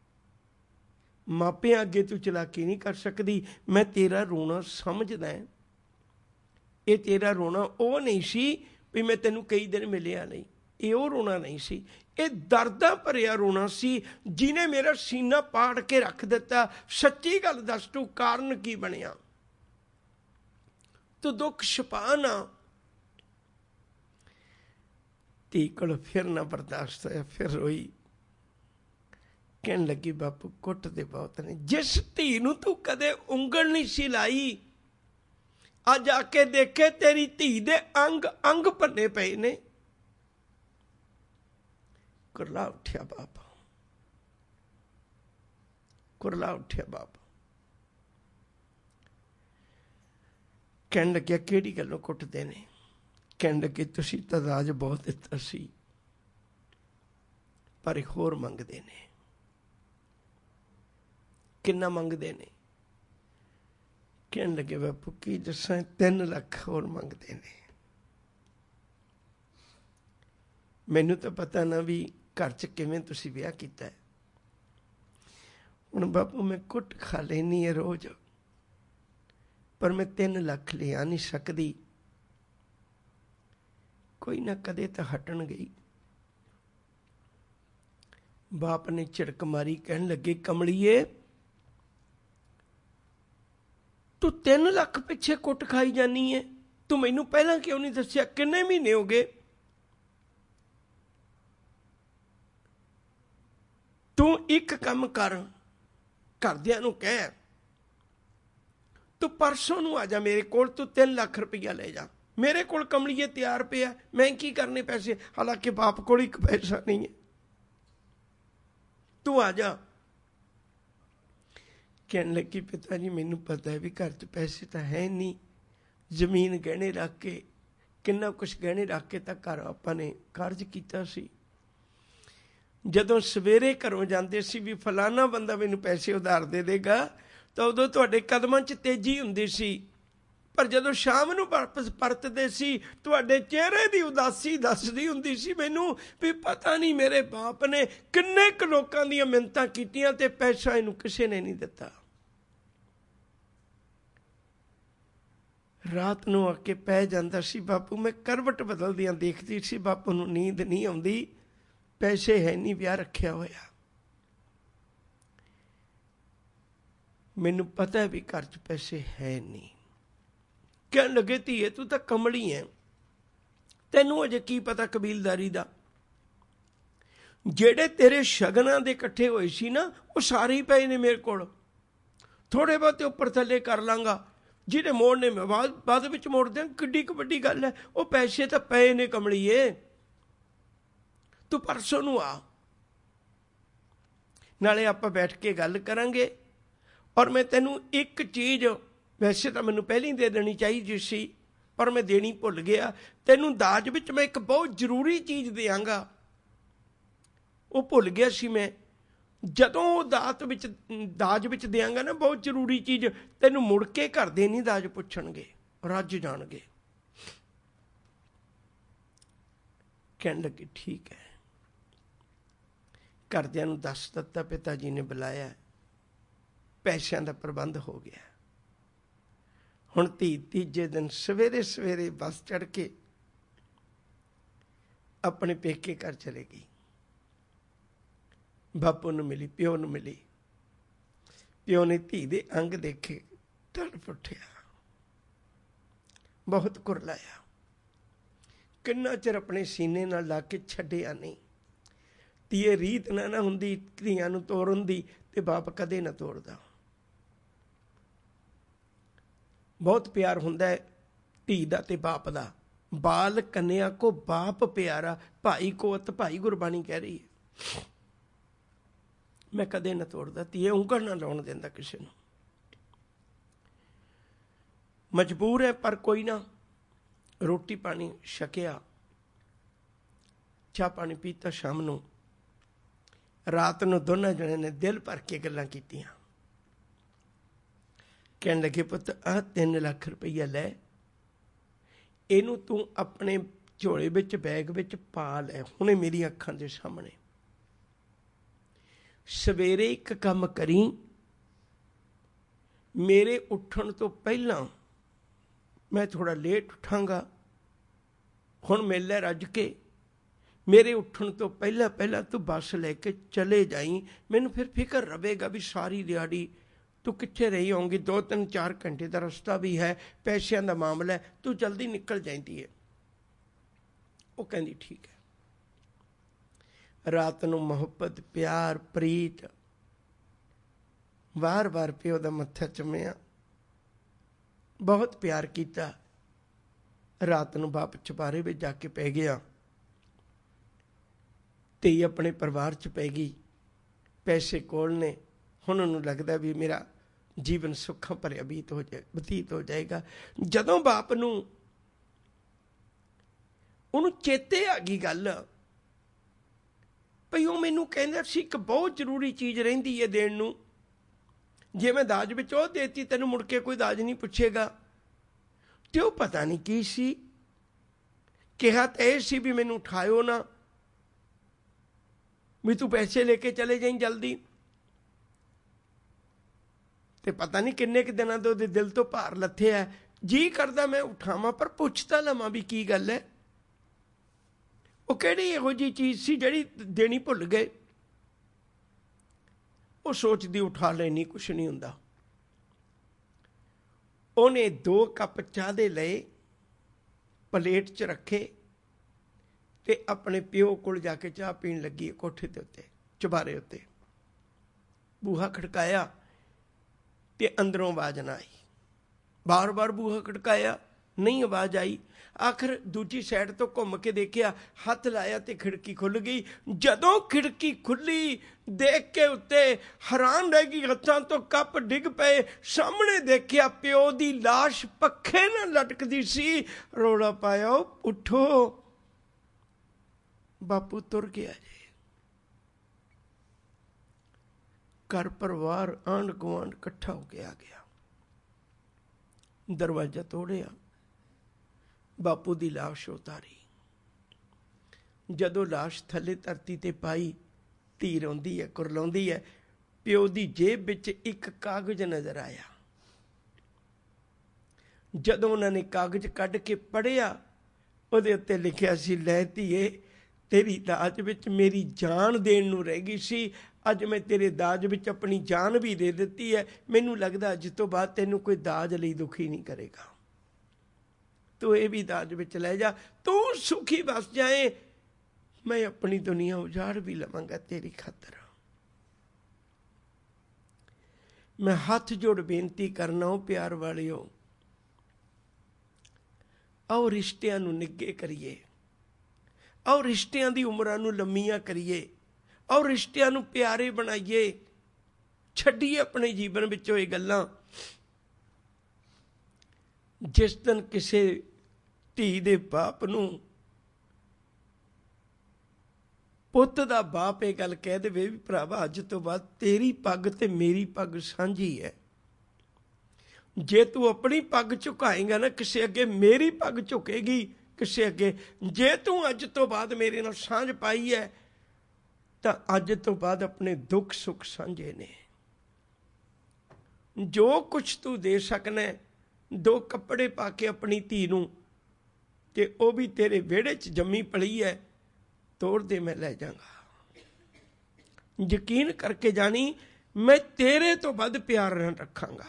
ਮਾਪਿਆਂ ਅੱਗੇ ਤੂੰ ਚਲਾਕੀ ਨਹੀਂ ਕਰ ਸਕਦੀ, ਮੈਂ ਤੇਰਾ ਰੋਣਾ ਸਮਝਦਾ। ਇਹ ਤੇਰਾ ਰੋਣਾ ਉਹ ਨਹੀਂ ਸੀ ਵੀ ਮੈਂ ਤੈਨੂੰ ਕਈ ਦਿਨ ਮਿਲਿਆ ਨਹੀਂ, ਇਹ ਉਹ ਰੋਣਾ ਨਹੀਂ ਸੀ, ਇਹ ਦਰਦਾਂ ਭਰਿਆ ਰੋਣਾ ਸੀ ਜਿਹਨੇ ਮੇਰਾ ਸੀਨਾ ਪਾੜ ਕੇ ਰੱਖ ਦਿੱਤਾ। ਸੱਚੀ ਗੱਲ ਦੱਸ, ਤੂੰ ਕਾਰਨ ਕੀ ਬਣਿਆ? ਤੂੰ ਦੁੱਖ ਛੁਪਾ ਨਾ। ਧੀ ਕੋਲ ਫਿਰ ਨਾ ਬਰਦਾਸ਼ਤ ਹੋਇਆ, ਫਿਰ ਰੋਈ। ਕਹਿਣ ਲੱਗੀ ਬਾਪੂ ਕੁੱਟਦੇ ਬਹੁਤ ਨੇ। ਜਿਸ ਧੀ ਨੂੰ ਤੂੰ ਕਦੇ ਉਂਗਲ ਨਹੀਂ ਸੀ ਲਾਈ, ਅੱਜ ਆ ਕੇ ਦੇਖੇ ਤੇਰੀ ਧੀ ਦੇ ਅੰਗ ਅੰਗ ਭੰਨੇ ਪਏ ਨੇ। ਕੁਰਲਾ ਉੱਠਿਆ ਬਾਪ, ਕੁਰਲਾ ਉੱਠਿਆ ਬਾਪ। ਕਹਿਣ ਲੱਗਿਆ ਕਿਹੜੀ ਗੱਲੋਂ ਕੁੱਟਦੇ ਨੇ? ਕਹਿਣ ਲੱਗੇ ਤੁਸੀਂ ਤਾਂ ਦਾਜ ਬਹੁਤ ਦਿੱਤਾ ਸੀ, ਪਰ ਇੱਕ ਹੋਰ ਮੰਗਦੇ ਨੇ। ਕਿੰਨਾ ਮੰਗਦੇ ਨੇ? ਕਹਿਣ ਲੱਗੇ ਬਾਪੂ ਕੀ ਦੱਸਾਂ, 3 ਲੱਖ ਹੋਰ ਮੰਗਦੇ ਨੇ। ਮੈਨੂੰ ਤਾਂ ਪਤਾ ਨਾ ਵੀ ਘਰ 'ਚ ਕਿਵੇਂ ਤੁਸੀਂ ਵਿਆਹ ਕੀਤਾ। ਹੁਣ ਬਾਪੂ ਮੈਂ ਕੁੱਟ ਖਾ ਲੈਣੀ ਹੈ ਰੋਜ਼, ਪਰ ਮੈਂ 3 ਲੱਖ ਲਿਆ ਨਹੀਂ ਸਕਦੀ। ਕੋਈ ਨਾ ਕਦੇ ਤਾਂ ਹਟਣ ਗਈ। ਬਾਪ ਨੇ ਝਿੜਕ ਮਾਰੀ, ਕਹਿਣ ਲੱਗੇ ਕਮਲੀਏ ਤੂੰ 3 ਲੱਖ ਪਿੱਛੇ ਕੁੱਟ ਖਾਈ ਜਾਨੀ ਹੈ, ਤੂੰ ਮੈਨੂੰ ਪਹਿਲਾਂ ਕਿਉਂ ਨਹੀਂ ਦੱਸਿਆ? ਕਿੰਨੇ ਮਹੀਨੇ ਹੋ ਗਏ? ਤੂੰ ਇੱਕ ਕੰਮ ਕਰ, ਘਰਦਿਆਂ ਨੂੰ ਕਹਿ ਤੂੰ ਪਰਸੋਂ ਨੂੰ ਆ ਜਾ ਮੇਰੇ ਕੋਲ, ਤੂੰ 3 ਲੱਖ ਰੁਪਈਆ ਲੈ ਜਾ। ਮੇਰੇ ਕੋਲ ਕਮਲੀਏ ਤਿਆਰ ਪਿਆ, ਮੈਂ ਕੀ ਕਰਨੇ ਪੈਸੇ? ਹਾਲਾਂਕਿ ਬਾਪ ਕੋਲ ਇੱਕ ਪੈਸਾ ਨਹੀਂ ਹੈ, ਤੂੰ ਆ ਜਾ। ਕਹਿਣ ਲੱਗੀ ਪਿਤਾ ਜੀ ਮੈਨੂੰ ਪਤਾ ਹੈ ਵੀ ਘਰ 'ਚ ਪੈਸੇ ਤਾਂ ਹੈ ਨਹੀਂ, ਜ਼ਮੀਨ ਗਹਿਣੇ ਰੱਖ ਕੇ, ਕਿੰਨਾ ਕੁਛ ਗਹਿਣੇ ਰੱਖ ਕੇ ਤਾਂ ਘਰ ਆਪਾਂ ਨੇ ਕਾਰਜ ਕੀਤਾ ਸੀ। ਜਦੋਂ ਸਵੇਰੇ ਘਰੋਂ ਜਾਂਦੇ ਸੀ ਵੀ ਫਲਾਨਾ ਬੰਦਾ ਮੈਨੂੰ ਪੈਸੇ ਉਧਾਰ ਦੇ ਦੇਗਾ, ਤਾਂ ਉਦੋਂ ਤੁਹਾਡੇ ਕਦਮਾਂ 'ਚ ਤੇਜ਼ੀ ਹੁੰਦੀ ਸੀ, ਪਰ ਜਦੋਂ ਸ਼ਾਮ ਨੂੰ ਵਾਪਸ ਪਰਤਦੇ ਸੀ ਤੁਹਾਡੇ ਚਿਹਰੇ ਦੀ ਉਦਾਸੀ ਦੱਸਦੀ ਹੁੰਦੀ ਸੀ ਮੈਨੂੰ ਵੀ ਪਤਾ ਨਹੀਂ ਮੇਰੇ ਬਾਪ ਨੇ ਕਿੰਨੇ ਕੁ ਲੋਕਾਂ ਦੀਆਂ ਮਿੰਨਤਾਂ ਕੀਤੀਆਂ ਤੇ ਪੈਸਾ ਇਹਨੂੰ ਕਿਸੇ ਨੇ ਨਹੀਂ ਦਿੱਤਾ। ਰਾਤ ਨੂੰ ਆ ਕੇ ਪੈ ਜਾਂਦਾ ਸੀ ਬਾਪੂ, ਮੈਂ ਕਰਵਟ ਬਦਲਦਿਆਂ ਦੇਖਦੀ ਸੀ, ਬਾਪੂ ਨੂੰ ਨੀਂਦ ਨਹੀਂ ਆਉਂਦੀ, ਪੈਸੇ ਹੈ ਨਹੀਂ, ਵਿਆਹ ਰੱਖਿਆ ਹੋਇਆ। ਮੈਨੂੰ ਪਤਾ ਵੀ ਘਰ 'ਚ ਪੈਸੇ ਹੈ ਨਹੀਂ। ਕਹਿਣ ਲੱਗੇ ਧੀਏ ਤੂੰ ਤਾਂ ਕਮਲੀ ਹੈ, ਤੈਨੂੰ ਅਜੇ ਕੀ ਪਤਾ ਕਬੀਲਦਾਰੀ ਦਾ? ਜਿਹੜੇ ਤੇਰੇ ਸ਼ਗਨਾਂ ਦੇ ਇਕੱਠੇ ਹੋਏ ਸੀ ਨਾ, ਉਹ ਸਾਰੇ ਹੀ ਪਏ ਨੇ ਮੇਰੇ ਕੋਲ। ਥੋੜੇ ਬਹੁਤੇ ਉੱਪਰ ਥੱਲੇ ਕਰ ਲਾਂਗਾ, ਜਿਹਦੇ ਮੋੜਨੇ ਮੈਂ ਬਾਅਦ ਵਿੱਚ ਮੋੜ ਦਿਆਂ। ਕਿੱਡੀ ਕੁ ਵੱਡੀ ਗੱਲ ਹੈ, ਉਹ ਪੈਸੇ ਤਾਂ ਪਏ ਨੇ ਕਮਲੀਏ, ਤੂੰ ਪਰਸੋਂ ਨੂੰ ਆ, ਨਾਲੇ ਆਪਾਂ ਬੈਠ ਕੇ ਗੱਲ ਕਰਾਂਗੇ। ਔਰ ਮੈਂ ਤੈਨੂੰ ਇੱਕ ਚੀਜ਼ ਵੈਸੇ ਤਾਂ ਮੈਨੂੰ ਪਹਿਲਾਂ ਹੀ ਦੇ ਦੇਣੀ ਚਾਹੀਦੀ ਸੀ, ਪਰ ਮੈਂ ਦੇਣੀ ਭੁੱਲ ਗਿਆ। ਤੈਨੂੰ ਦਾਜ ਵਿੱਚ ਮੈਂ ਇੱਕ ਬਹੁਤ ਜ਼ਰੂਰੀ ਚੀਜ਼ ਦਿਆਂਗਾ, ਉਹ ਭੁੱਲ ਗਿਆ ਸੀ ਮੈਂ। ਜਦੋਂ ਉਹ ਦਾਜ ਵਿੱਚ ਦਿਆਂਗਾ ਨਾ ਬਹੁਤ ਜ਼ਰੂਰੀ ਚੀਜ਼, ਤੈਨੂੰ ਮੁੜ ਕੇ ਘਰ ਦੇ ਨਹੀਂ ਦਾਜ ਪੁੱਛਣਗੇ, ਰੱਜ ਜਾਣਗੇ। ਕਹਿਣ ਲੱਗੀ ਠੀਕ ਹੈ। ਘਰਦਿਆਂ ਨੂੰ ਦੱਸ ਦਿੱਤਾ, ਪਿਤਾ ਜੀ ਨੇ ਬੁਲਾਇਆ, ਪੈਸਿਆਂ ਦਾ ਪ੍ਰਬੰਧ ਹੋ ਗਿਆ। ਹੁਣ ਧੀ ਤੀਜੇ ਦਿਨ ਸਵੇਰੇ ਸਵੇਰੇ ਬੱਸ ਚੜ੍ਹ ਕੇ ਆਪਣੇ ਪੇਕੇ ਘਰ ਚਲੇ ਗਈ। ਬਾਪੂ ਨੂੰ ਮਿਲੀ, ਪਿਓ ਨੂੰ ਮਿਲੀ। ਪਿਓ ਨੇ ਧੀ ਦੇ ਅੰਗ ਦੇਖੇ, ਤੜਫ ਉੱਠਿਆ, ਬਹੁਤ ਕੁਰਲਾਇਆ। ਕਿੰਨਾ ਚਿਰ ਆਪਣੇ ਸੀਨੇ ਨਾਲ ਲਾ ਕੇ ਛੱਡਿਆ ਨਹੀਂ। ਧੀਏ ਰੀਤ ਨਾ ਹੁੰਦੀ ਧੀਆਂ ਨੂੰ ਤੋੜਨ ਦੀ, ਤੇ ਬਾਪ ਕਦੇ ਨਾ ਤੋੜਦਾ। ਬਹੁਤ ਪਿਆਰ ਹੁੰਦਾ ਹੈ ਧੀ ਦਾ ਤੇ ਬਾਪ ਦਾ। ਬਾਲ ਕੰਨਿਆ ਕੋ ਬਾਪ ਪਿਆਰਾ, ਭਾਈ ਕੋ ਅਤ ਭਾਈ, ਗੁਰਬਾਣੀ ਕਹਿ ਰਹੀ ਹੈ। ਮੈਂ ਕਦੇ ਨਾ ਤੋੜਦਾ। ਧੀਏ ਉਂਗਲ ਨਾ ਲਾਉਣ ਦਿੰਦਾ ਕਿਸੇ ਨੂੰ। ਮਜਬੂਰ ਹੈ ਪਰ ਕੋਈ ਨਾ, ਰੋਟੀ ਪਾਣੀ ਛਕਿਆ, ਚਾਹ ਪਾਣੀ ਪੀਤਾ। ਸ਼ਾਮ ਨੂੰ ਰਾਤ ਨੂੰ ਦੋਨਾਂ ਜਣੇ ਨੇ ਦਿਲ ਭਰ ਕੇ ਗੱਲਾਂ ਕੀਤੀਆਂ। ਕਹਿਣ ਲੱਗੇ ਪੁੱਤ ਆਹ 3 ਲੱਖ ਰੁਪਈਆ ਲੈ, ਇਹਨੂੰ ਤੂੰ ਆਪਣੇ ਝੋਲੇ ਵਿੱਚ ਬੈਗ ਵਿੱਚ ਪਾ ਲੈ ਹੁਣੇ ਮੇਰੀਆਂ ਅੱਖਾਂ ਦੇ ਸਾਹਮਣੇ। ਸਵੇਰੇ ਇੱਕ ਕੰਮ ਕਰੀ, ਮੇਰੇ ਉੱਠਣ ਤੋਂ ਪਹਿਲਾਂ, ਮੈਂ ਥੋੜਾ ਲੇਟ ਉੱਠਾਂਗਾ, ਹੁਣ ਮੇਲੇ ਰੱਜ ਕੇ ਮੇਰੇ ਉੱਠਣ ਤੋਂ ਪਹਿਲਾਂ ਪਹਿਲਾਂ ਤੂੰ ਬੱਸ ਲੈ ਕੇ ਚਲੇ ਜਾਈਂ। ਮੈਨੂੰ ਫਿਰ ਫਿਕਰ ਰਵੇਗਾ ਵੀ ਸਾਰੀ ਦਿਹਾੜੀ ਤੂੰ ਕਿੱਥੇ ਰਹੀ ਹੋਊਗੀ, 2-3-4 ਘੰਟੇ ਦਾ ਰਸਤਾ ਵੀ ਹੈ, ਪੈਸਿਆਂ ਦਾ ਮਾਮਲਾ ਹੈ, ਤੂੰ ਜਲਦੀ ਨਿਕਲ ਜਾਂਦੀ ਹੈ। ਉਹ ਕਹਿੰਦੀ ਠੀਕ ਹੈ। ਰਾਤ ਨੂੰ ਮੁਹੱਬਤ, ਪਿਆਰ, ਪ੍ਰੀਤ, ਵਾਰ-ਵਾਰ ਪਿਓ ਦਾ ਮੱਥਾ ਚੁੰਮਿਆ, ਬਹੁਤ ਪਿਆਰ ਕੀਤਾ। ਰਾਤ ਨੂੰ ਬਾਪ ਚੁਬਾਰੇ ਵਿੱਚ ਜਾ ਕੇ ਪੈ ਗਿਆ, ਧੀ ਆਪਣੇ ਪਰਿਵਾਰ 'ਚ ਪੈ ਗਈ। ਪੈਸੇ ਕੋਲ ਨੇ, ਹੁਣ ਉਹਨੂੰ ਲੱਗਦਾ ਵੀ ਮੇਰਾ ਜੀਵਨ ਸੁੱਖਾਂ ਭਰਿਆ ਬਤੀਤ ਹੋ ਜਾਏਗਾ। ਜਦੋਂ ਬਾਪ ਨੂੰ ਉਹਨੂੰ ਚੇਤੇ ਆ ਗਈ ਗੱਲ, ਭਈ ਉਹ ਮੈਨੂੰ ਕਹਿੰਦਾ ਸੀ ਇੱਕ ਬਹੁਤ ਜ਼ਰੂਰੀ ਚੀਜ਼ ਰਹਿੰਦੀ ਹੈ ਦੇਣ ਨੂੰ, ਜੇ ਮੈਂ ਦਾਜ ਵਿੱਚ ਉਹ ਦੇਤੀ ਤੈਨੂੰ ਮੁੜ ਕੇ ਕੋਈ ਦਾਜ ਨਹੀਂ ਪੁੱਛੇਗਾ। ਤੇ ਉਹ ਪਤਾ ਨਹੀਂ ਕੀ ਸੀ, ਕਿਹਾ ਤਾਂ ਇਹ ਸੀ ਵੀ ਮੈਨੂੰ ਉਠਾਇਓ ਨਾ, ਵੀ ਤੂੰ ਪੈਸੇ ਲੈ ਕੇ ਚਲੇ ਜਾਈਂ ਜਲਦੀ। ਤੇ ਪਤਾ ਨਹੀਂ ਕਿੰਨੇ ਕੁ ਦਿਨਾਂ ਤੋਂ ਉਹਦੇ ਦਿਲ ਤੋਂ ਭਾਰ ਲੱਥਿਆ। ਜੀ ਕਰਦਾ ਮੈਂ ਉਠਾਵਾਂ, ਪਰ ਪੁੱਛ ਤਾਂ ਲਵਾਂ ਵੀ ਕੀ ਗੱਲ ਹੈ। ਉਹ ਕਿਹੜੀ ਇਹੋ ਜਿਹੀ ਚੀਜ਼ ਸੀ ਜਿਹੜੀ ਦੇਣੀ ਭੁੱਲ ਗਏ। ਉਹ ਸੋਚਦੀ ਉਠਾ ਲੈਣੀ, ਕੁਛ ਨਹੀਂ ਹੁੰਦਾ। ਉਹਨੇ 2 ਕੱਪ ਚਾਹ ਦੇ ਲਏ, ਪਲੇਟ 'ਚ ਰੱਖੇ ਤੇ ਆਪਣੇ ਪਿਓ ਕੋਲ ਜਾ ਕੇ ਚਾਹ ਪੀਣ ਲੱਗੀ। ਕੋਠੇ ਦੇ ਉੱਤੇ, ਚੁਬਾਰੇ ਉੱਤੇ ਬੂਹਾ ਖੜਕਾਇਆ ਤੇ ਅੰਦਰੋਂ ਆਵਾਜ਼ ਨਾ ਆਈ। ਬਾਰ-ਬਾਰ ਬੂਹਾ ਖੜਕਾਇਆ, ਨਹੀਂ ਆਵਾਜ਼ ਆਈ। ਆਖਰ ਦੂਜੀ ਸਾਈਡ ਤੋਂ ਘੁੰਮ ਕੇ ਦੇਖਿਆ, ਹੱਥ ਲਾਇਆ ਤੇ ਖਿੜਕੀ ਖੁੱਲ ਗਈ। ਜਦੋਂ ਖਿੜਕੀ ਖੁੱਲੀ, ਦੇਖ ਕੇ ਉੱਤੇ ਹੈਰਾਨ ਰਹਿ ਗਈ। ਹੱਥਾਂ ਤੋਂ ਕੱਪ ਡਿੱਗ ਪਏ। ਸਾਹਮਣੇ ਦੇਖਿਆ ਪਿਓ ਦੀ ਲਾਸ਼ ਪੱਖੇ ਨਾਲ ਲਟਕਦੀ ਸੀ। ਰੌਲਾ ਪਾਇਆ, ਉੱਠੋ, ਬਾਪੂ ਤੁਰ ਗਿਆ ਜੀ। ਘਰ ਪਰਿਵਾਰ, ਆਂਢ ਗੁਆਂਢ ਇਕੱਠਾ ਹੋ ਕੇ ਆ ਗਿਆ। ਦਰਵਾਜ਼ਾ ਤੋੜਿਆ, ਬਾਪੂ ਦੀ ਲਾਸ਼ ਉਤਾਰੀ। ਜਦੋਂ ਲਾਸ਼ ਥੱਲੇ ਧਰਤੀ ਤੇ ਪਾਈ, ਧੀ ਰੋਂਦੀ ਹੈ, ਕੁਰਲਾਉਂਦੀ ਹੈ। ਪਿਓ ਦੀ ਜੇਬ ਵਿੱਚ ਇੱਕ ਕਾਗਜ਼ ਨਜ਼ਰ ਆਇਆ। ਜਦੋਂ ਉਹਨਾਂ ਨੇ ਕਾਗਜ਼ ਕੱਢ ਕੇ ਪੜ੍ਹਿਆ, ਉਹਦੇ ਉੱਤੇ ਲਿਖਿਆ ਸੀ, ਲੈ ਧੀਏ, ਤੇਰੀ ਦਾਜ ਵਿੱਚ ਮੇਰੀ ਜਾਨ ਦੇਣ ਨੂੰ ਰਹਿ ਗਈ ਸੀ, ਅੱਜ ਮੈਂ ਤੇਰੇ ਦਾਜ ਵਿੱਚ ਆਪਣੀ ਜਾਨ ਵੀ ਦੇ ਦਿੱਤੀ ਹੈ। ਮੈਨੂੰ ਲੱਗਦਾ ਅੱਜ ਤੋਂ ਬਾਅਦ ਤੈਨੂੰ ਕੋਈ ਦਾਜ ਲਈ ਦੁਖੀ ਨਹੀਂ ਕਰੇਗਾ। ਤੂੰ ਇਹ ਵੀ ਦਾਜ ਵਿੱਚ ਲੈ ਜਾ, ਤੂੰ ਸੁਖੀ ਵਸ ਜਾਏ, ਮੈਂ ਆਪਣੀ ਦੁਨੀਆ ਉਜਾੜ ਵੀ ਲਵਾਂਗਾ ਤੇਰੀ ਖਾਤਰ। ਮੈਂ ਹੱਥ ਜੋੜ ਬੇਨਤੀ ਕਰਨਾ, ਉਹ ਪਿਆਰ ਵਾਲਿਓ, ਆਓ ਰਿਸ਼ਤਿਆਂ ਨੂੰ ਨਿੱਘੇ ਕਰੀਏ, ਆਓ ਰਿਸ਼ਤਿਆਂ ਦੀ ਉਮਰਾਂ ਨੂੰ ਲੰਮੀਆਂ ਕਰੀਏ, ਆਓ ਰਿਸ਼ਤਿਆਂ ਨੂੰ ਪਿਆਰੇ ਬਣਾਈਏ। ਛੱਡੀਏ ਆਪਣੇ ਜੀਵਨ ਵਿੱਚੋਂ ਇਹ ਗੱਲਾਂ। ਜਿਸ ਦਿਨ ਕਿਸੇ ਧੀ ਦੇ ਬਾਪ ਨੂੰ ਪੁੱਤ ਦਾ ਬਾਪ ਇਹ ਗੱਲ ਕਹਿ ਦੇਵੇ ਵੀ ਭਰਾਵਾ ਅੱਜ ਤੋਂ ਬਾਅਦ ਤੇਰੀ ਪੱਗ ਤੇ ਮੇਰੀ ਪੱਗ ਸਾਂਝੀ ਹੈ, ਜੇ ਤੂੰ ਆਪਣੀ ਪੱਗ ਝੁਕਾਏਂਗਾ ਨਾ ਕਿਸੇ ਅੱਗੇ, ਮੇਰੀ ਪੱਗ ਝੁਕੇਗੀ ਕਿਸੇ ਅੱਗੇ। ਜੇ ਤੂੰ ਅੱਜ ਤੋਂ ਬਾਅਦ ਮੇਰੇ ਨਾਲ ਸਾਂਝ ਪਾਈ ਹੈ ਤਾਂ ਅੱਜ ਤੋਂ ਬਾਅਦ ਆਪਣੇ ਦੁੱਖ ਸੁੱਖ ਸਾਂਝੇ ਨੇ। ਜੋ ਕੁਛ ਤੂੰ ਦੇ ਸਕਣਾ, 2 ਕੱਪੜੇ ਪਾ ਕੇ ਆਪਣੀ ਧੀ ਨੂੰ, ਤੇ ਉਹ ਵੀ ਤੇਰੇ ਵਿਹੜੇ 'ਚ ਜੰਮੀ ਪਲੀ ਹੈ, ਤੋੜ ਦੇ, ਮੈਂ ਲੈ ਜਾਵਾਂਗਾ। ਯਕੀਨ ਕਰਕੇ ਜਾਣੀ, ਮੈਂ ਤੇਰੇ ਤੋਂ ਵੱਧ ਪਿਆਰ ਨਾਲ ਰੱਖਾਂਗਾ।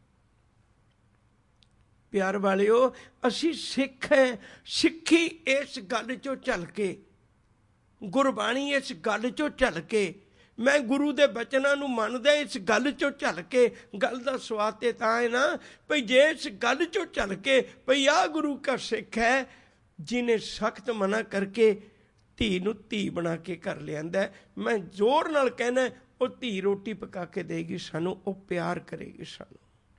ਪਿਆਰ ਵਾਲਿਓ, ਅਸੀਂ ਸਿੱਖ ਹੈ। ਸਿੱਖੀ ਇਸ ਗੱਲ 'ਚੋਂ ਝਲ ਕੇ, ਗੁਰਬਾਣੀ ਇਸ ਗੱਲ 'ਚੋਂ ਝਲ ਕੇ, ਮੈਂ ਗੁਰੂ ਦੇ ਬਚਨਾਂ ਨੂੰ ਮੰਨਦਾ ਇਸ ਗੱਲ 'ਚੋਂ ਝਲ ਕੇ। ਗੱਲ ਦਾ ਸਵਾਦ ਤੇ ਤਾਂ ਹੈ ਨਾ ਭਈ ਜੇ ਇਸ ਗੱਲ 'ਚੋਂ ਝਲ ਕੇ ਭਈ ਆਹ ਗੁਰੂ ਕਾ ਸਿੱਖ ਹੈ ਜਿਹਨੇ ਸਖਤ ਮਨਾ ਕਰਕੇ ਧੀ ਨੂੰ ਧੀ ਬਣਾ ਕੇ ਘਰ ਲਿਆਂਦਾ। ਮੈਂ ਜ਼ੋਰ ਨਾਲ ਕਹਿਣਾ, ਉਹ ਧੀ ਰੋਟੀ ਪਕਾ ਕੇ ਦੇਗੀ ਸਾਨੂੰ, ਉਹ ਪਿਆਰ ਕਰੇਗੀ ਸਾਨੂੰ।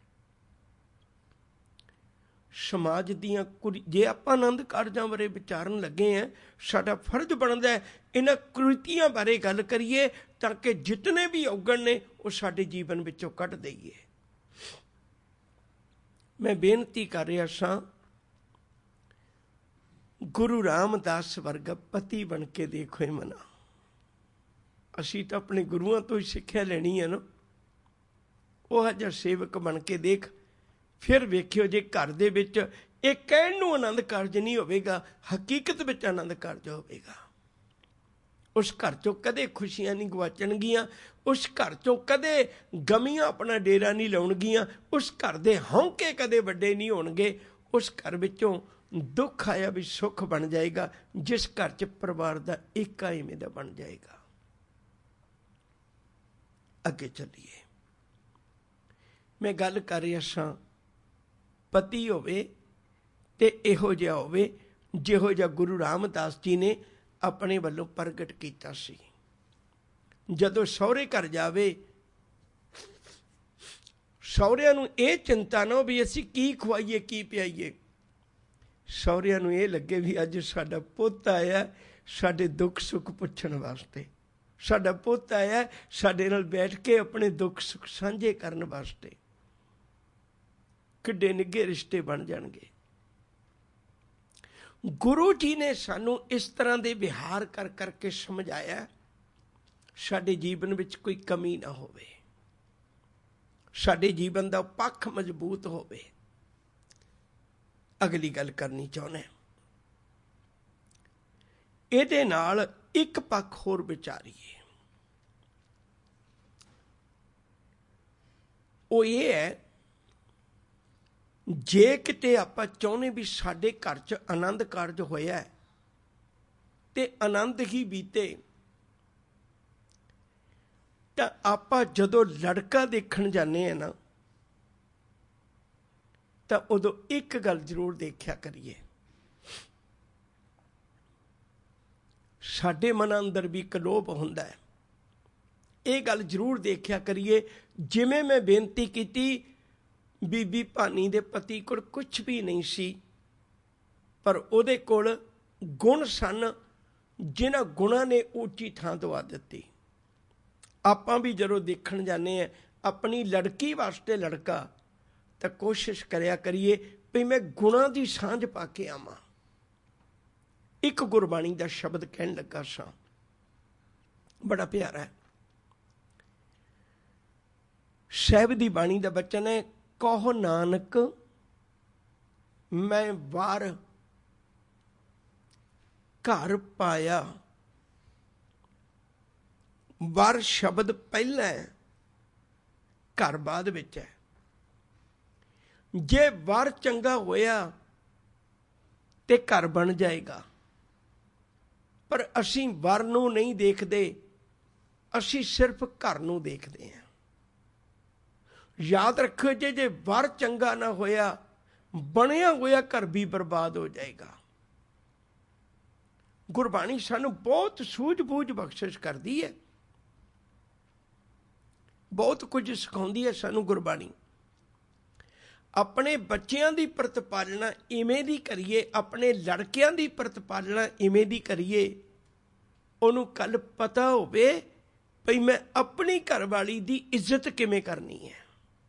ਸਮਾਜ ਦੀਆਂ ਜੇ ਆਪਾਂ ਆਨੰਦ ਕਾਰਜਾਂ ਬਾਰੇ ਵਿਚਾਰਨ ਲੱਗੇ ਹਾਂ, ਸਾਡਾ ਫਰਜ਼ ਬਣਦਾ ਹੈ ਇਹਨਾਂ ਕੁਰੀਤੀਆਂ ਬਾਰੇ ਗੱਲ ਕਰੀਏ ਤਾਂ ਕਿ ਜਿਤਨੇ ਵੀ ਔਗਣ ਨੇ ਉਹ ਸਾਡੇ ਜੀਵਨ ਵਿੱਚੋਂ ਕੱਢ ਦੇਈਏ। ਮੈਂ ਬੇਨਤੀ ਕਰ ਰਿਹਾ ਸਾਂ, ਗੁਰੂ ਰਾਮਦਾਸ ਵਰਗਾ ਪਤੀ ਬਣ ਕੇ ਦੇਖੋ ਮਨਾ। ਅਸੀਂ ਤਾਂ ਆਪਣੇ ਗੁਰੂਆਂ ਤੋਂ ਹੀ ਸਿੱਖਿਆ ਲੈਣੀ ਹੈ ਨਾ। ਉਹ ਜਿਹਾ ਸੇਵਕ ਬਣ ਕੇ ਦੇਖ, ਫਿਰ ਵੇਖਿਓ ਜੇ ਘਰ ਦੇ ਵਿੱਚ ਇਹ ਕਹਿਣ ਨੂੰ ਆਨੰਦ ਕਾਰਜ ਨਹੀਂ ਹੋਵੇਗਾ, ਹਕੀਕਤ ਵਿੱਚ ਆਨੰਦ ਕਾਰਜ ਹੋਵੇਗਾ। ਉਸ ਘਰ ਚੋਂ ਕਦੇ ਖੁਸ਼ੀਆਂ ਨਹੀਂ ਗਵਾਚਣਗੀਆਂ, ਉਸ ਘਰ ਚੋਂ ਕਦੇ ਗਮੀਆਂ ਆਪਣਾ ਡੇਰਾ ਨਹੀਂ ਲਾਉਣਗੀਆਂ, ਉਸ ਘਰ ਦੇ ਹੌਂਕੇ ਕਦੇ ਵੱਡੇ ਨਹੀਂ ਹੋਣਗੇ। ਉਸ ਘਰ ਵਿੱਚੋਂ दुख आया भी सुख बन जाएगा, जिस घर च परिवार का एका इवें दा बन जाएगा। अगे चलिए, मैं गल कर रहा सां, पति होवे ते इहो जिहा होवे जिहो जिहा गुरु रामदास जी ने अपने वल्लों प्रगट कीता सी। जदों सहुरे घर जावे, सहुरिਆਂ ਨੂੰ ਇਹ चिंता ना हो भी असीं की खवाइए की पियाइए। सहुरिਆਂ ਨੂੰ ਇਹ लगे भी अज साडा पुत्त आया साडे दुख सुख पुछण वास्ते, साडा पुत्त आया साडे नाल बैठ के अपने दुख सुख साझे करन वास्ते। किड्डे निघे रिश्ते बन जाणगे। गुरु जी ने सानू इस तरह के विहार कर करके समझाया, साडे जीवन विच कोई कमी ना होवे, साडे जीवन का पक्ष मजबूत होवे। अगली गल करनी चाहुंदा, इहदे नाल एक पक्ष होर विचारीए, वो ये है, जे किते आपां चाहुंदे भी साडे घर च आनंद कारज होया ते आनंद ही बीते, तां आपां जदों लड़का देखण जाने हैं ना, तां उदों एक गल जरूर देखिया करिए, साडे मन अंदर भी एक लोभ हुंदा है। ये गल जरूर देखिया करिए। जिवें मैं बेनती कीती, बीबी भानी दे पति कोल कुछ भी नहीं सी, पर उहदे कोल गुण सन जिन्हां गुणां ने ऊंची थां दवा दित्ती। आपां भी जदों देखण जाने हैं अपनी लड़की वास्ते लड़का, तां कोशिश करिया करिए भी मैं गुणां दी सांझ पा के आवां। एक गुरबाणी दा शब्द कहण लगा सां, बड़ा प्यारा है। साहिब दी बाणी दा बचन है, कहो नानक मैं वार घर पाया। वार शब्द पहला है, घर बाद विच है। जे वार चंगा होया ते घर बन जाएगा, पर असीं वर नूं नहीं देखते, असीं सिर्फ घर नूं देखते हैं। याद रखो, जे वर चंगा ना होया, बनया होया घर भी बर्बाद हो जाएगा। गुरबाणी सानू बहुत सूझबूझ बख्शिश करती है, बहुत कुछ सिखाउंदी है सानू गुरबाणी। अपने बच्चों की प्रतिपालना इवें दी करिए, अपने लड़कियां की प्रतिपालना इवें दी करिए, उन्होंने कल पता होवे भई मैं अपनी घरवाली की इज्जत किवें करनी है,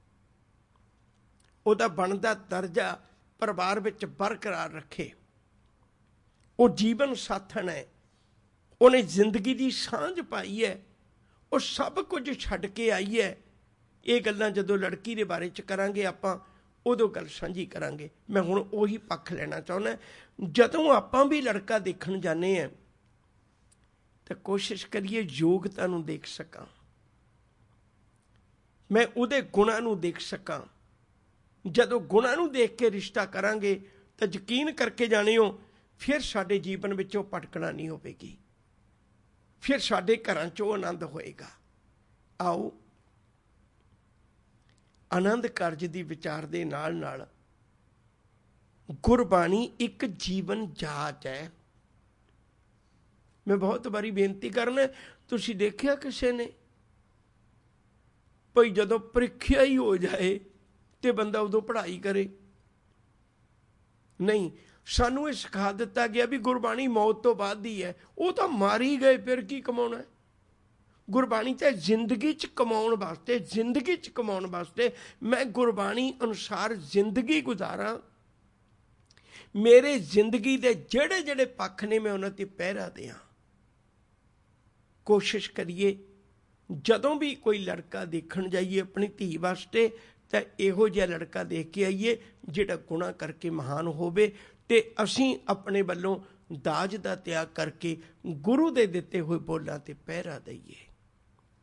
उहदा बनदा दर्जा परिवार विच बरकरार रखे। वो जीवन साथन है, उन्हें जिंदगी की सांझ पाई है, वो सब कुछ छड्ड के आई है। ये गल्लां जदों लड़की के बारे च करांगे आपां, उदों गल साझी करांगे। मैं हुण उही पक्ष लेना चाहुंदा, जदों आपां भी लड़का देखण जाने हैं तो कोशिश करिए योग्यता नूं देख सकां, मैं उहदे गुणां नूं देख सकां। जदों गुणां नूं देख के रिश्ता करांगे तो यकीन करके जाणिओ फिर साडे जीवन विचों भटकना नहीं होवेगी, फिर साडे घरां चों आनंद होएगा। आओ आनंद कारज की विचार दे नाल नाल गुरबाणी एक जीवन जाच है। मैं बहुत बारी बेनती करना, तुसी देखिया किसी ने भाई जदों परीक्षा ही हो जाए तो बंदा उदों पढ़ाई करे? नहीं, सानू ये सिखा दिता गया भी गुरबाणी मौत तो बाद ही है, वो तो मारी गए फिर की कमाउणा है। गुरबाणी तो जिंदगी च कमाउण वास्ते, जिंदगी च कमाउण वास्ते मैं गुरबाणी अनुसार जिंदगी गुजारा। मेरे जिंदगी के जेड़े जेड़े पक्ष ने मैं उन्हां ते पहरा दियां। कोशिश करिए जदों भी कोई लड़का देखण जाइए अपनी धी वास्ते तो इहो जिहा लड़का देख के आइए जिहड़ा गुणा करके महान होवे, ते असीं अपने वल्लों दाज दा त्याग करके गुरु दे दिते हुए बोलां ते पहरा दईए।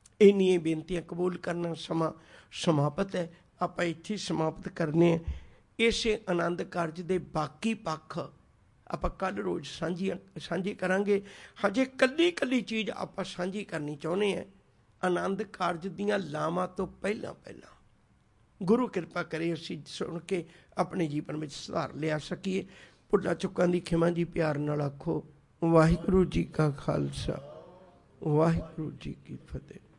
इन्नियां बेनतियां कबूल करना। समा समाप्त है, आपां इत्थे समाप्त करने। ਇਸੇ ਆਨੰਦ ਕਾਰਜ ਦੇ ਬਾਕੀ ਪੱਖ ਆਪਾਂ ਕੱਲ੍ਹ ਰੋਜ਼ ਸਾਂਝੀ ਕਰਾਂਗੇ। ਹਜੇ ਕੱਲੀ ਕੱਲੀ ਚੀਜ਼ ਆਪਾਂ ਸਾਂਝੀ ਕਰਨੀ ਚਾਹੁੰਦੇ ਹਾਂ। ਆਨੰਦ ਕਾਰਜ ਦੀਆਂ ਲਾਵਾਂ ਤੋਂ ਪਹਿਲਾਂ ਗੁਰੂ ਕਿਰਪਾ ਕਰੇ ਅਸੀਂ ਸੁਣ ਕੇ ਆਪਣੇ ਜੀਵਨ ਵਿੱਚ ਸੁਧਾਰ ਲਿਆ ਸਕੀਏ। ਭੁੱਲਾਂ ਚੁੱਕਾਂ ਦੀ ਖਿਮਾ ਜੀ ਪਿਆਰ ਨਾਲ ਆਖੋ। ਵਾਹਿਗੁਰੂ ਜੀ ਕਾ ਖਾਲਸਾ, ਵਾਹਿਗੁਰੂ ਜੀ ਕੀ ਫਤਿਹ।